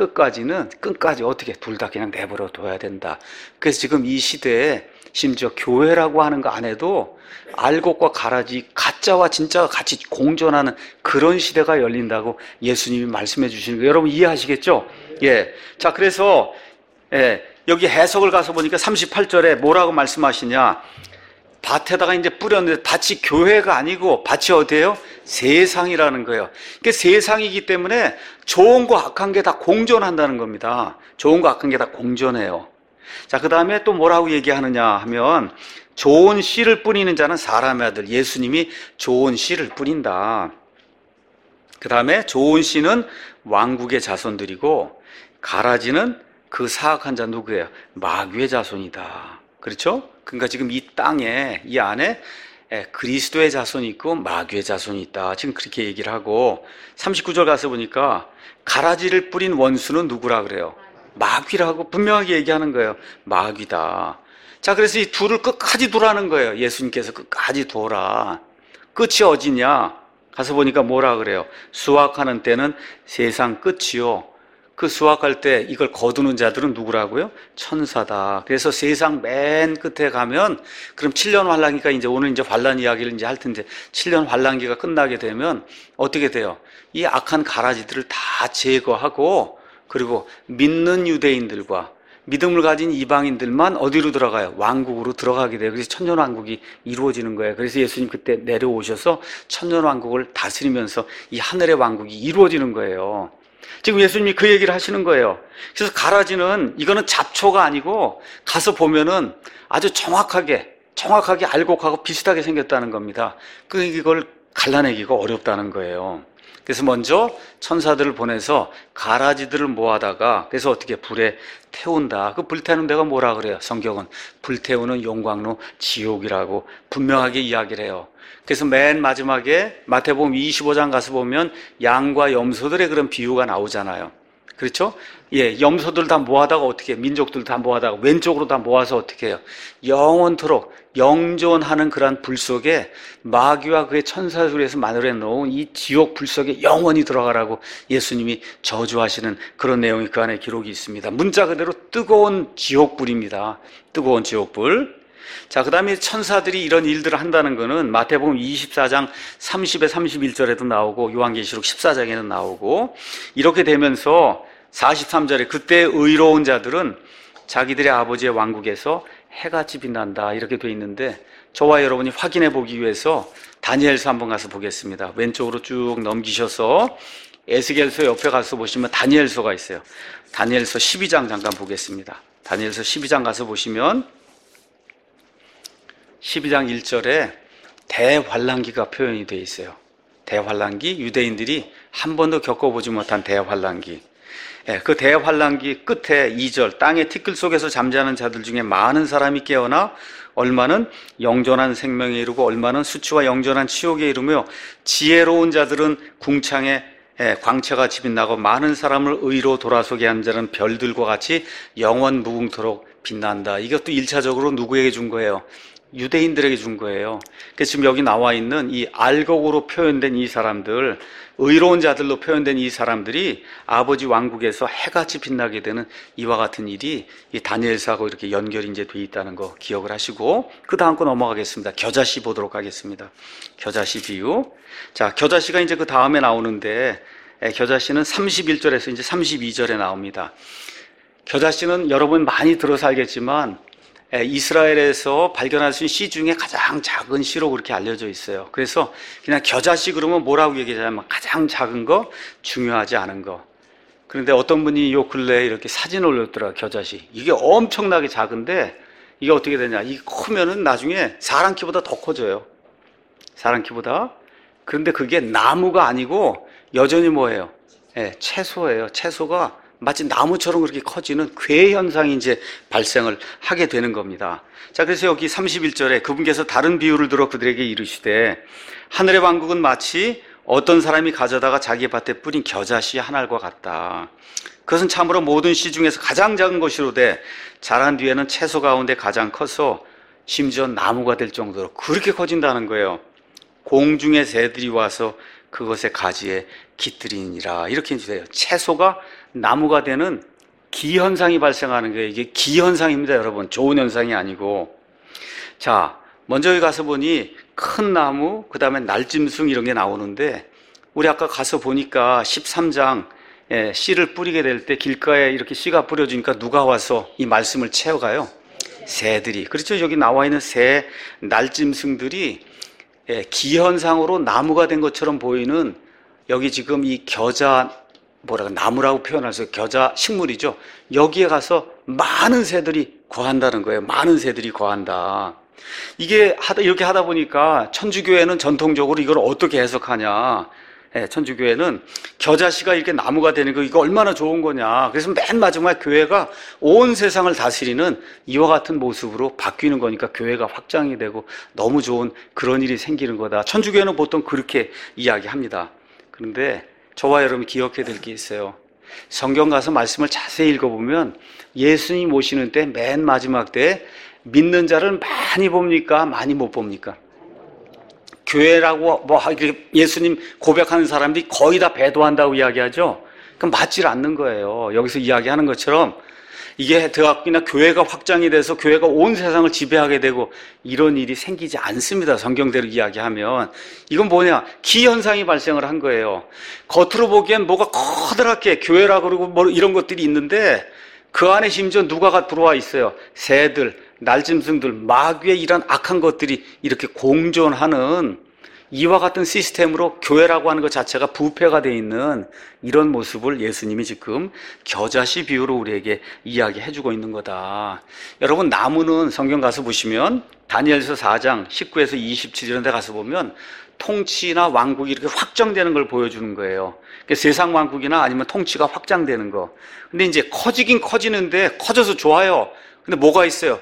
끝까지 어떻게 둘 다 그냥 내버려 둬야 된다. 그래서 지금 이 시대에 심지어 교회라고 하는 거 안에도 알곡과 가라지, 가짜와 진짜가 같이 공존하는 그런 시대가 열린다고 예수님이 말씀해 주시는 거예요. 여러분 이해하시겠죠? 예. 자, 그래서 여기 해석을 가서 보니까 38절에 뭐라고 말씀하시냐? 밭에다가 이제 뿌렸는데 밭이 교회가 아니고 밭이 어디예요? 세상이라는 거예요. 그러니까 세상이기 때문에 좋은 거 악한 게 다 공존한다는 겁니다. 좋은 거 악한 게 다 공존해요. 자, 그 다음에 또 뭐라고 얘기하느냐 하면 좋은 씨를 뿌리는 자는 사람의 아들 예수님이 좋은 씨를 뿌린다. 그 다음에 좋은 씨는 왕국의 자손들이고 가라지는 그 사악한 자 누구예요? 마귀의 자손이다. 그렇죠? 그러니까 지금 이 땅에 이 안에 그리스도의 자손이 있고 마귀의 자손이 있다. 지금 그렇게 얘기를 하고 39절 가서 보니까 가라지를 뿌린 원수는 누구라 그래요? 마귀라고 분명하게 얘기하는 거예요. 마귀다. 자, 그래서 이 둘을 끝까지 두라는 거예요. 예수님께서 끝까지 두어라. 끝이 어디냐? 가서 보니까 뭐라 그래요? 수확하는 때는 세상 끝이요. 그 수확할 때 이걸 거두는 자들은 누구라고요? 천사다. 그래서 세상 맨 끝에 가면 그럼 7년 환란기가 이제 오늘 이제 환란 이야기를 이제 할 텐데 7년 환란기가 끝나게 되면 어떻게 돼요? 이 악한 가라지들을 다 제거하고 그리고 믿는 유대인들과 믿음을 가진 이방인들만 어디로 들어가요? 왕국으로 들어가게 돼요. 그래서 천년왕국이 이루어지는 거예요. 그래서 예수님 그때 내려오셔서 천년왕국을 다스리면서 이 하늘의 왕국이 이루어지는 거예요. 지금 예수님이 그 얘기를 하시는 거예요. 그래서 가라지는 이거는 잡초가 아니고 가서 보면은 아주 정확하게 알곡하고 비슷하게 생겼다는 겁니다. 이걸 갈라내기가 어렵다는 거예요. 그래서 먼저 천사들을 보내서 가라지들을 모아다가 그래서 어떻게 불에 태운다. 그 불태우는 데가 뭐라 그래요? 성경은 불태우는 용광로 지옥이라고 분명하게 이야기를 해요. 그래서 맨 마지막에 마태복음 25장 가서 보면 양과 염소들의 그런 비유가 나오잖아요. 그렇죠? 예, 염소들 다 모아다가 어떻게 해요? 민족들 다 모아다가 왼쪽으로 다 모아서 어떻게 해요? 영원토록 영존하는 그러한 불 속에 마귀와 그의 천사들에서 만들어 놓은 이 지옥 불 속에 영원히 들어가라고 예수님이 저주하시는 그런 내용이 그 안에 기록이 있습니다. 문자 그대로 뜨거운 지옥불입니다. 뜨거운 지옥불. 자, 그 다음에 천사들이 이런 일들을 한다는 것은 마태복음 24장 30에 31절에도 나오고 요한계시록 14장에는 나오고 이렇게 되면서 43절에 그때 의로운 자들은 자기들의 아버지의 왕국에서 해같이 빛난다 이렇게 돼 있는데 저와 여러분이 확인해 보기 위해서 다니엘서 한번 가서 보겠습니다. 왼쪽으로 쭉 넘기셔서 에스겔서 옆에 가서 보시면 다니엘서가 있어요. 다니엘서 12장 잠깐 보겠습니다. 다니엘서 12장 가서 보시면 12장 1절에 대환란기가 표현이 되어 있어요. 대환란기, 유대인들이 한 번도 겪어보지 못한 대환란기. 그 대환란기 끝에 2절 땅의 티끌 속에서 잠자는 자들 중에 많은 사람이 깨어나 얼마는 영존한 생명에 이르고 얼마는 수치와 영존한 치욕에 이르며 지혜로운 자들은 궁창에 광채가 빛나고 많은 사람을 의로 돌아서게 한 자는 별들과 같이 영원 무궁토록 빛난다. 이것도 1차적으로 누구에게 준 거예요? 유대인들에게 준 거예요. 그래서 지금 여기 나와 있는 이 알곡으로 표현된 이 사람들, 의로운 자들로 표현된 이 사람들이 아버지 왕국에서 해같이 빛나게 되는 이와 같은 일이 이 다니엘서하고 이렇게 연결이 이제 돼 있다는 거 기억을 하시고, 그 다음 거 넘어가겠습니다. 겨자씨 보도록 하겠습니다. 겨자씨 비유. 자, 겨자씨가 이제 그 다음에 나오는데, 겨자씨는 31절에서 이제 32절에 나옵니다. 겨자씨는 여러분 많이 들어서 알겠지만 이스라엘에서 발견할 수 있는 씨 중에 가장 작은 씨로 그렇게 알려져 있어요. 그래서 그냥 겨자씨 그러면 뭐라고 얘기하냐면 가장 작은 거, 중요하지 않은 거. 그런데 어떤 분이 요 근래에 이렇게 사진을 올렸더라, 겨자씨. 이게 엄청나게 작은데 이게 어떻게 되냐. 이게 크면은 나중에 사람 키보다 더 커져요. 사람 키보다. 그런데 그게 나무가 아니고 여전히 뭐예요? 채소예요. 채소가 마치 나무처럼 그렇게 커지는 괴 현상이 이제 발생을 하게 되는 겁니다. 자, 그래서 여기 31절에 그분께서 다른 비유를 들어 그들에게 이르시되 하늘의 왕국은 마치 어떤 사람이 가져다가 자기 밭에 뿌린 겨자씨 한 알과 같다. 그것은 참으로 모든 씨 중에서 가장 작은 것이로되 자란 뒤에는 채소 가운데 가장 커서 심지어 나무가 될 정도로 그렇게 커진다는 거예요. 공중의 새들이 와서 그것의 가지에 깃들이니라. 이렇게 해주세요. 채소가 나무가 되는 기현상이 발생하는 거예요. 이게 기현상입니다, 여러분. 좋은 현상이 아니고. 자, 먼저 여기 가서 보니 큰 나무, 그 다음에 날짐승 이런 게 나오는데, 우리 아까 가서 보니까 13장 씨를 뿌리게 될 때 길가에 이렇게 씨가 뿌려지니까 누가 와서 이 말씀을 채워가요? 새들이. 그렇죠. 여기 나와 있는 새, 날짐승들이 기현상으로 나무가 된 것처럼 보이는 여기 지금 이 겨자 나무라고 표현할 수 있어요. 겨자 식물이죠. 여기에 가서 많은 새들이 거한다는 거예요. 많은 새들이 거한다. 이게 이렇게 하다 보니까 천주교회는 전통적으로 이걸 어떻게 해석하냐. 천주교회는 겨자씨가 이렇게 나무가 되는 거 이거 얼마나 좋은 거냐. 그래서 맨 마지막에 교회가 온 세상을 다스리는 이와 같은 모습으로 바뀌는 거니까 교회가 확장이 되고 너무 좋은 그런 일이 생기는 거다. 천주교회는 보통 그렇게 이야기합니다. 그런데 저와 여러분이 기억해야 될 게 있어요. 성경 가서 말씀을 자세히 읽어보면 예수님 오시는 때 맨 마지막 때 믿는 자를 많이 봅니까? 많이 못 봅니까? 교회라고 예수님 고백하는 사람들이 거의 다 배도한다고 이야기하죠? 그럼 맞질 않는 거예요. 여기서 이야기하는 것처럼 이게 대학이나 교회가 확장이 돼서 교회가 온 세상을 지배하게 되고 이런 일이 생기지 않습니다. 성경대로 이야기하면. 이건 뭐냐? 기현상이 발생을 한 거예요. 겉으로 보기엔 뭐가 커다랗게 교회라 그러고 뭐 이런 것들이 있는데 그 안에 심지어 누가 들어와 있어요? 새들, 날짐승들, 마귀의 이런 악한 것들이 이렇게 공존하는 이와 같은 시스템으로 교회라고 하는 것 자체가 부패가 되어 있는 이런 모습을 예수님이 지금 겨자씨 비유로 우리에게 이야기해주고 있는 거다. 여러분, 나무는 성경 가서 보시면 다니엘서 4장 19에서 27 이런 데 가서 보면 통치나 왕국이 이렇게 확정되는 걸 보여주는 거예요. 세상 왕국이나 아니면 통치가 확장되는 거. 근데 이제 커지긴 커지는데 커져서 좋아요. 근데 뭐가 있어요?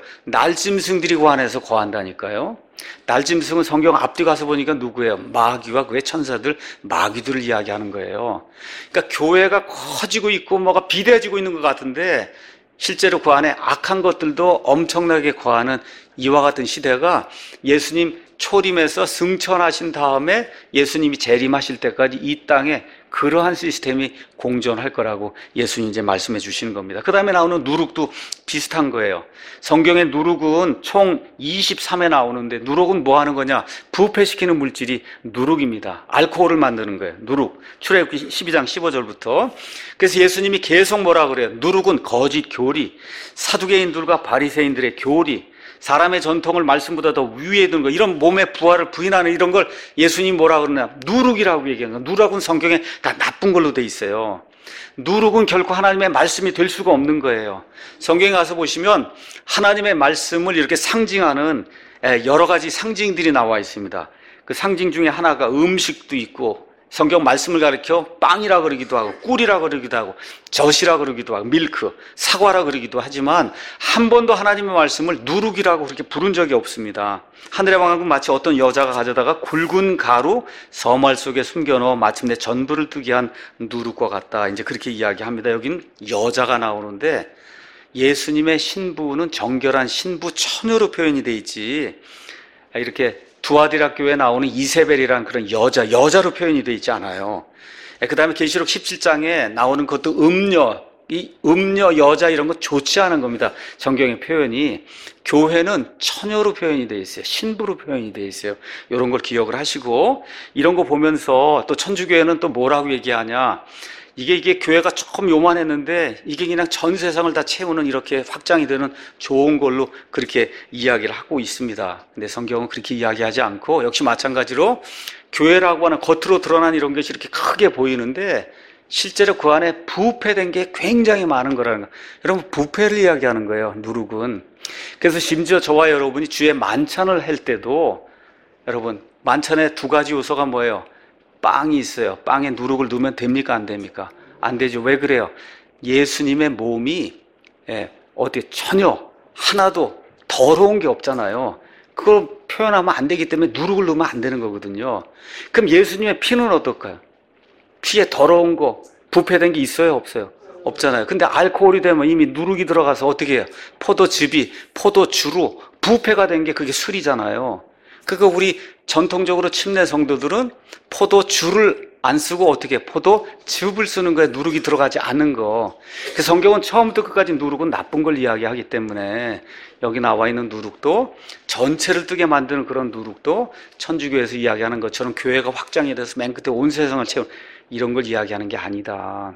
날짐승들이 그 안에서 거한다니까요. 날짐승은 성경 앞뒤 가서 보니까 누구예요? 마귀와 그의 천사들, 마귀들을 이야기하는 거예요. 그러니까 교회가 커지고 있고 뭐가 비대해지고 있는 것 같은데 실제로 그 안에 악한 것들도 엄청나게 거하는 이와 같은 시대가 예수님 초림에서 승천하신 다음에 예수님이 재림하실 때까지 이 땅에 그러한 시스템이 공존할 거라고 예수님이 이제 말씀해 주시는 겁니다. 그 다음에 나오는 누룩도 비슷한 거예요. 성경의 누룩은 총 23회 나오는데 누룩은 뭐 하는 거냐? 부패시키는 물질이 누룩입니다. 알코올을 만드는 거예요. 누룩. 출애굽기 12장 15절부터. 그래서 예수님이 계속 뭐라 그래요? 누룩은 거짓 교리, 사두개인들과 바리새인들의 교리, 사람의 전통을 말씀보다 더 위에 두는 거, 이런 몸의 부활을 부인하는 이런 걸 예수님 뭐라 그러냐? 누룩이라고 얘기하는 거예요. 누룩은 성경에 다 나쁜 걸로 돼 있어요. 누룩은 결코 하나님의 말씀이 될 수가 없는 거예요. 성경에 가서 보시면 하나님의 말씀을 이렇게 상징하는 여러 가지 상징들이 나와 있습니다. 그 상징 중에 하나가 음식도 있고, 성경 말씀을 가리켜 빵이라 그러기도 하고 꿀이라 그러기도 하고 젖이라 그러기도 하고 밀크, 사과라 그러기도 하지만 한 번도 하나님의 말씀을 누룩이라고 그렇게 부른 적이 없습니다. 하늘의 왕국은 마치 어떤 여자가 가져다가 굵은 가루 서말 속에 숨겨넣어 마침내 전부를 뜨게 한 누룩과 같다. 이제 그렇게 이야기합니다. 여긴 여자가 나오는데 예수님의 신부는 정결한 신부 처녀로 표현이 돼 있지, 이렇게 두아디라 교회에 나오는 이세벨이라는 그런 여자로 표현이 돼 있지 않아요. 그 다음에 계시록 17장에 나오는 것도 이 음녀 여자 이런 거 좋지 않은 겁니다. 성경의 표현이. 교회는 처녀로 표현이 돼 있어요. 신부로 표현이 돼 있어요. 이런 걸 기억을 하시고, 이런 거 보면서 또 천주교회는 또 뭐라고 얘기하냐, 이게 교회가 조금 요만했는데 이게 그냥 전 세상을 다 채우는, 이렇게 확장이 되는 좋은 걸로 그렇게 이야기를 하고 있습니다. 근데 성경은 그렇게 이야기하지 않고, 역시 마찬가지로 교회라고 하는 겉으로 드러난 이런 것이 이렇게 크게 보이는데 실제로 그 안에 부패된 게 굉장히 많은 거라는 거. 여러분, 부패를 이야기하는 거예요, 누룩은. 그래서 심지어 저와 여러분이 주의 만찬을 할 때도, 여러분, 만찬에 두 가지 요소가 뭐예요? 빵이 있어요. 빵에 누룩을 넣으면 됩니까? 안 됩니까? 안 되죠. 왜 그래요? 예수님의 몸이 전혀 하나도 더러운 게 없잖아요. 그걸 표현하면 안 되기 때문에 누룩을 넣으면 안 되는 거거든요. 그럼 예수님의 피는 어떨까요? 피에 더러운 거, 부패된 게 있어요? 없어요? 없잖아요. 근데 알코올이 되면 이미 누룩이 들어가서 어떻게 해요? 포도즙이, 포도주로 부패가 된 게 그게 술이잖아요. 그거 우리 전통적으로 침례 성도들은 포도주를 안 쓰고 어떻게 포도즙을 쓰는 거에 누룩이 들어가지 않는 거. 그 성경은 처음부터 끝까지 누룩은 나쁜 걸 이야기하기 때문에 여기 나와 있는 누룩도, 전체를 뜨게 만드는 그런 누룩도 천주교에서 이야기하는 것처럼 교회가 확장이 돼서 맨 끝에 온 세상을 채우는 이런 걸 이야기하는 게 아니다.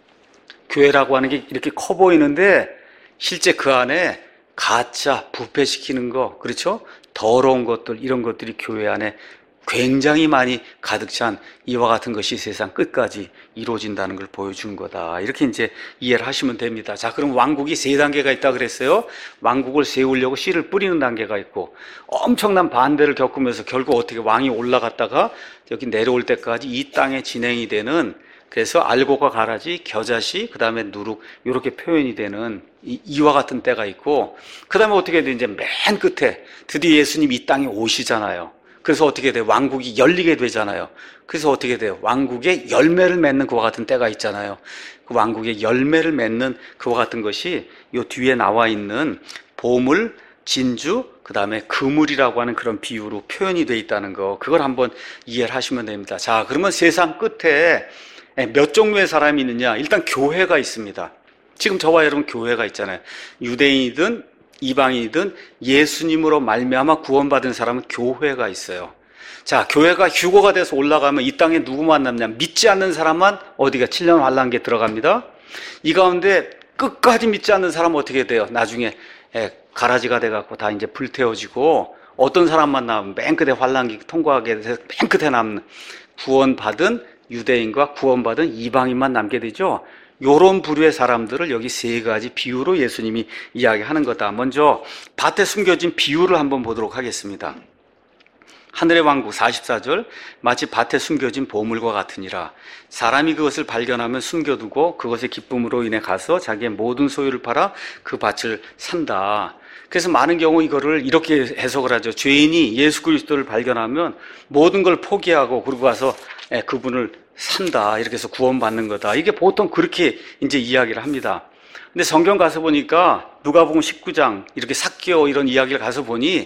교회라고 하는 게 이렇게 커 보이는데 실제 그 안에 가짜 부패시키는 거, 그렇죠? 더러운 것들, 이런 것들이 교회 안에 굉장히 많이 가득 찬 이와 같은 것이 세상 끝까지 이루어진다는 걸 보여준 거다. 이렇게 이제 이해를 하시면 됩니다. 자, 그럼 왕국이 세 단계가 있다 그랬어요. 왕국을 세우려고 씨를 뿌리는 단계가 있고, 엄청난 반대를 겪으면서 결국 어떻게 왕이 올라갔다가 여기 내려올 때까지 이 땅에 진행이 되는, 그래서 알곡과 가라지, 겨자씨, 그 다음에 누룩, 이렇게 표현이 되는 이와 같은 때가 있고, 그 다음에 어떻게 돼? 이제 맨 끝에 드디어 예수님이 이 땅에 오시잖아요. 그래서 어떻게 돼요? 왕국이 열리게 되잖아요. 그래서 어떻게 돼요? 왕국의 열매를 맺는 그와 같은 때가 있잖아요. 그 왕국의 열매를 맺는 그와 같은 것이 요 뒤에 나와 있는 보물, 진주, 그 다음에 그물이라고 하는 그런 비유로 표현이 되어 있다는 거, 그걸 한번 이해를 하시면 됩니다. 자, 그러면 세상 끝에 몇 종류의 사람이 있느냐? 일단 교회가 있습니다. 지금 저와 여러분 교회가 있잖아요. 유대인이든 이방인이든 예수님으로 말미암아 구원받은 사람은 교회가 있어요. 자, 교회가 휴거가 돼서 올라가면 이 땅에 누구만 남냐? 믿지 않는 사람만 어디가 7년 환란기에 들어갑니다. 이 가운데 끝까지 믿지 않는 사람은 어떻게 돼요? 나중에 가라지가 돼갖고 다 이제 불태워지고, 어떤 사람만 남으면 맨 끝에 환란기 통과하게 돼서 맨 끝에 남는 구원받은 유대인과 구원받은 이방인만 남게 되죠. 요런 부류의 사람들을 여기 세 가지 비유로 예수님이 이야기하는 거다. 먼저 밭에 숨겨진 비유를 한번 보도록 하겠습니다. 하늘의 왕국 44절, 마치 밭에 숨겨진 보물과 같으니라. 사람이 그것을 발견하면 숨겨두고 그것의 기쁨으로 인해 가서 자기의 모든 소유를 팔아 그 밭을 산다. 그래서 많은 경우 이거를 이렇게 해석을 하죠. 죄인이 예수 그리스도를 발견하면 모든 걸 포기하고 그러고 가서 그분을 산다. 이렇게 해서 구원받는 거다. 이게 보통 그렇게 이제 이야기를 합니다. 근데 성경 가서 보니까 누가복음 19장 이렇게 삭개오 이런 이야기를 가서 보니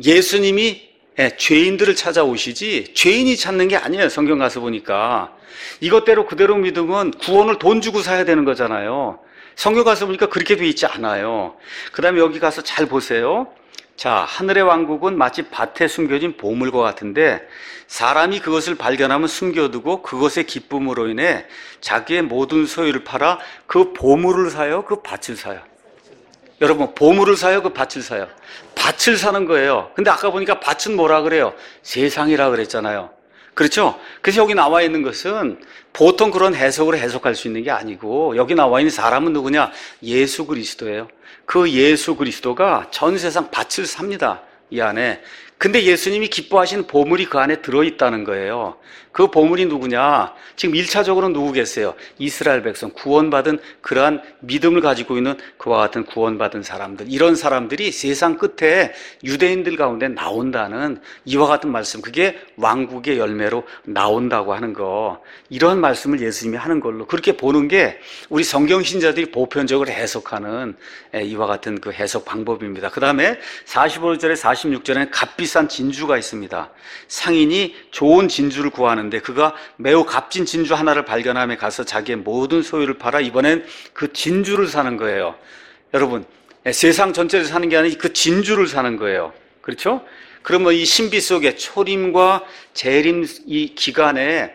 예수님이 죄인들을 찾아오시지 죄인이 찾는 게 아니에요. 성경 가서 보니까 이것대로 그대로 믿으면 구원을 돈 주고 사야 되는 거잖아요. 성경 가서 보니까 그렇게 돼 있지 않아요. 그 다음에 여기 가서 잘 보세요. 자, 하늘의 왕국은 마치 밭에 숨겨진 보물과 같은데 사람이 그것을 발견하면 숨겨두고 그것의 기쁨으로 인해 자기의 모든 소유를 팔아 그 보물을 사요? 그 밭을 사요? 여러분, 보물을 사요? 그 밭을 사요? 밭을 사는 거예요. 근데 아까 보니까 밭은 뭐라 그래요? 세상이라 그랬잖아요. 그렇죠? 그래서 여기 나와 있는 것은 보통 그런 해석으로 해석할 수 있는 게 아니고, 여기 나와 있는 사람은 누구냐? 예수 그리스도예요. 그 예수 그리스도가 전 세상 밭을 삽니다. 이 안에. 근데 예수님이 기뻐하시는 보물이 그 안에 들어있다는 거예요. 그 보물이 누구냐? 지금 1차적으로 누구겠어요? 이스라엘 백성, 구원받은 그러한 믿음을 가지고 있는 그와 같은 구원받은 사람들. 이런 사람들이 세상 끝에 유대인들 가운데 나온다는 이와 같은 말씀. 그게 왕국의 열매로 나온다고 하는 거. 이런 말씀을 예수님이 하는 걸로 그렇게 보는 게 우리 성경신자들이 보편적으로 해석하는 이와 같은 그 해석 방법입니다. 그 다음에 45절에 46절에는 값비싼 진주가 있습니다. 상인이 좋은 진주를 구하는데 그가 매우 값진 진주 하나를 발견함에 가서 자기의 모든 소유를 팔아 이번엔 그 진주를 사는 거예요. 여러분, 세상 전체를 사는 게 아니라 그 진주를 사는 거예요. 그렇죠? 그러면 이 신비 속에 초림과 재림 이 기간에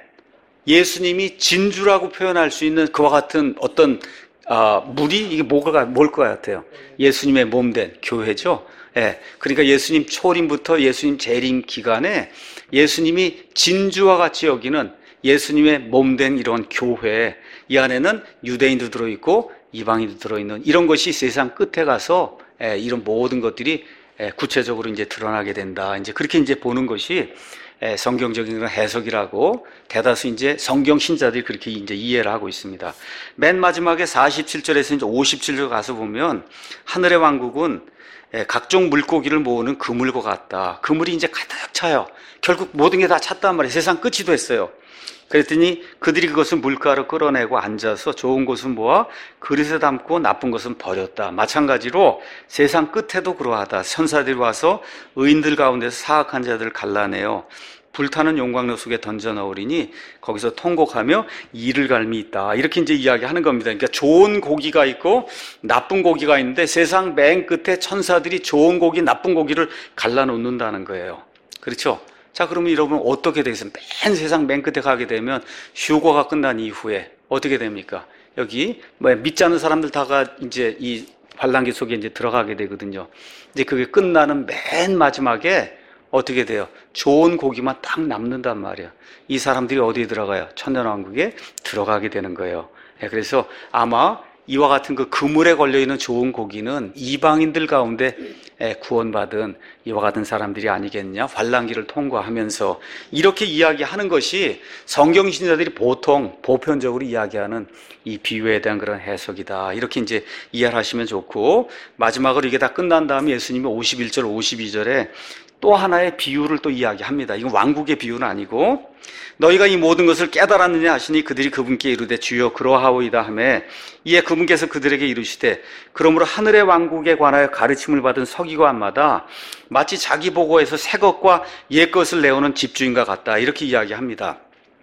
예수님이 진주라고 표현할 수 있는 그와 같은 어떤 물이 이게 뭘 것 같아요? 예수님의 몸된 교회죠. 예. 그러니까 예수님 초림부터 예수님 재림 기간에 예수님이 진주와 같이 여기는 예수님의 몸된 이런 교회, 이 안에는 유대인도 들어있고 이방인도 들어있는 이런 것이 세상 끝에 가서 이런 모든 것들이 구체적으로 이제 드러나게 된다. 이제 그렇게 이제 보는 것이 성경적인 그런 해석이라고 대다수 이제 성경 신자들이 그렇게 이제 이해를 하고 있습니다. 맨 마지막에 47절에서 이제 57절 가서 보면 하늘의 왕국은 각종 물고기를 모으는 그물과 같다. 그물이 이제 가득 차요. 결국 모든 게 다 찼단 말이에요. 세상 끝이 됐어요. 그랬더니 그들이 그것을 물가로 끌어내고 앉아서 좋은 것은 모아 그릇에 담고 나쁜 것은 버렸다. 마찬가지로 세상 끝에도 그러하다. 천사들이 와서 의인들 가운데서 사악한 자들을 갈라내어 불타는 용광로 속에 던져 넣으리니 거기서 통곡하며 이를 갈미 있다. 이렇게 이제 이야기하는 겁니다. 그러니까 좋은 고기가 있고 나쁜 고기가 있는데 세상 맨 끝에 천사들이 좋은 고기, 나쁜 고기를 갈라놓는다는 거예요. 그렇죠? 자, 그러면 여러분 어떻게 되겠어요? 맨 세상 맨 끝에 가게 되면 휴거가 끝난 이후에 어떻게 됩니까? 여기 믿지 않는 사람들 다가 이제 이 환란기 속에 이제 들어가게 되거든요. 이제 그게 끝나는 맨 마지막에 어떻게 돼요? 좋은 고기만 딱 남는단 말이에요. 이 사람들이 어디에 들어가요? 천년왕국에 들어가게 되는 거예요. 그래서 아마 이와 같은 그 그물에 걸려있는 좋은 고기는 이방인들 가운데 구원받은 이와 같은 사람들이 아니겠냐? 환란기를 통과하면서 이렇게 이야기하는 것이 성경신자들이 보통 보편적으로 이야기하는 이 비유에 대한 그런 해석이다. 이렇게 이제 이해를 하시면 좋고, 마지막으로 이게 다 끝난 다음에 예수님이 51절, 52절에 또 하나의 비유를 또 이야기합니다. 이건 왕국의 비유는 아니고, 너희가 이 모든 것을 깨달았느냐 하시니 그들이 그분께 이르되 주여 그러하오이다 하며 이에 그분께서 그들에게 이르시되 그러므로 하늘의 왕국에 관하여 가르침을 받은 서기관마다 마치 자기 보고에서 새 것과 옛 것을 내오는 집주인과 같다. 이렇게 이야기합니다.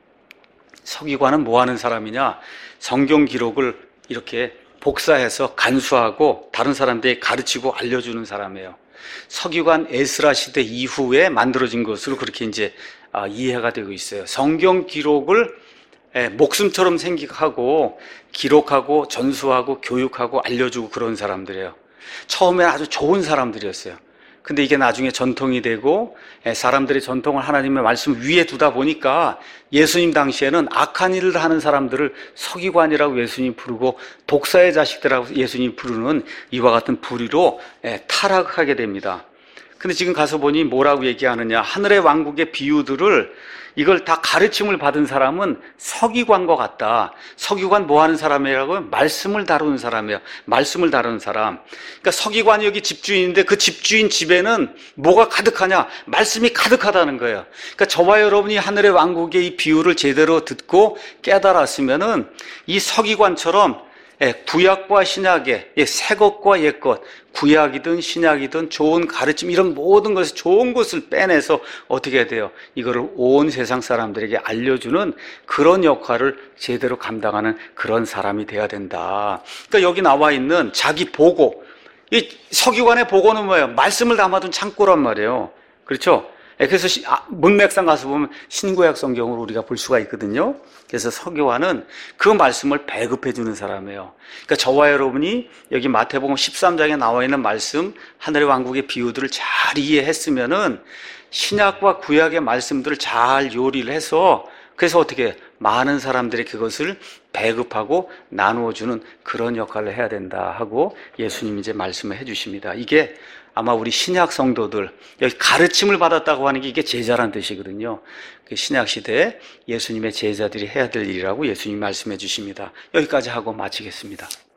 서기관은 뭐 하는 사람이냐? 성경 기록을 이렇게 복사해서 간수하고 다른 사람들에게 가르치고 알려주는 사람이에요. 서기관 에스라 시대 이후에 만들어진 것으로 그렇게 이제 이해가 되고 있어요. 성경 기록을 목숨처럼 생각하고 기록하고 전수하고 교육하고 알려주고 그런 사람들이에요. 처음에 아주 좋은 사람들이었어요. 근데 이게 나중에 전통이 되고 사람들의 전통을 하나님의 말씀 위에 두다 보니까 예수님 당시에는 악한 일을 하는 사람들을 서기관이라고 예수님 부르고 독사의 자식들이라고 예수님 부르는 이와 같은 부류로 타락하게 됩니다. 근데 지금 가서 보니 뭐라고 얘기하느냐? 하늘의 왕국의 비유들을 이걸 다 가르침을 받은 사람은 서기관과 같다. 서기관 뭐 하는 사람이라고요? 말씀을 다루는 사람이에요. 말씀을 다루는 사람. 그러니까 서기관이 여기 집주인인데 그 집주인 집에는 뭐가 가득하냐? 말씀이 가득하다는 거예요. 그러니까 저와 여러분이 하늘의 왕국의 이 비유를 제대로 듣고 깨달았으면은 이 서기관처럼 구약과 신약의 새 것과 옛 것, 구약이든 신약이든 좋은 가르침 이런 모든 것을 좋은 것을 빼내서 어떻게 해야 돼요? 이거를 온 세상 사람들에게 알려주는 그런 역할을 제대로 감당하는 그런 사람이 돼야 된다. 그러니까 여기 나와 있는 자기 보고, 이 서기관의 보고는 뭐예요? 말씀을 담아둔 창고란 말이에요. 그렇죠? 그래서 문맥상 가서 보면 신구약 성경으로 우리가 볼 수가 있거든요. 그래서 서기관은 그 말씀을 배급해 주는 사람이에요. 그러니까 저와 여러분이 여기 마태복음 13장에 나와 있는 말씀, 하늘의 왕국의 비유들을 잘 이해했으면은 신약과 구약의 말씀들을 잘 요리를 해서 그래서 어떻게 많은 사람들이 그것을 배급하고 나누어 주는 그런 역할을 해야 된다 하고 예수님이 이제 말씀을 해 주십니다. 이게 아마 우리 신약 성도들, 여기 가르침을 받았다고 하는 게 이게 제자란 뜻이거든요. 그 신약 시대에 예수님의 제자들이 해야 될 일이라고 예수님이 말씀해 주십니다. 여기까지 하고 마치겠습니다.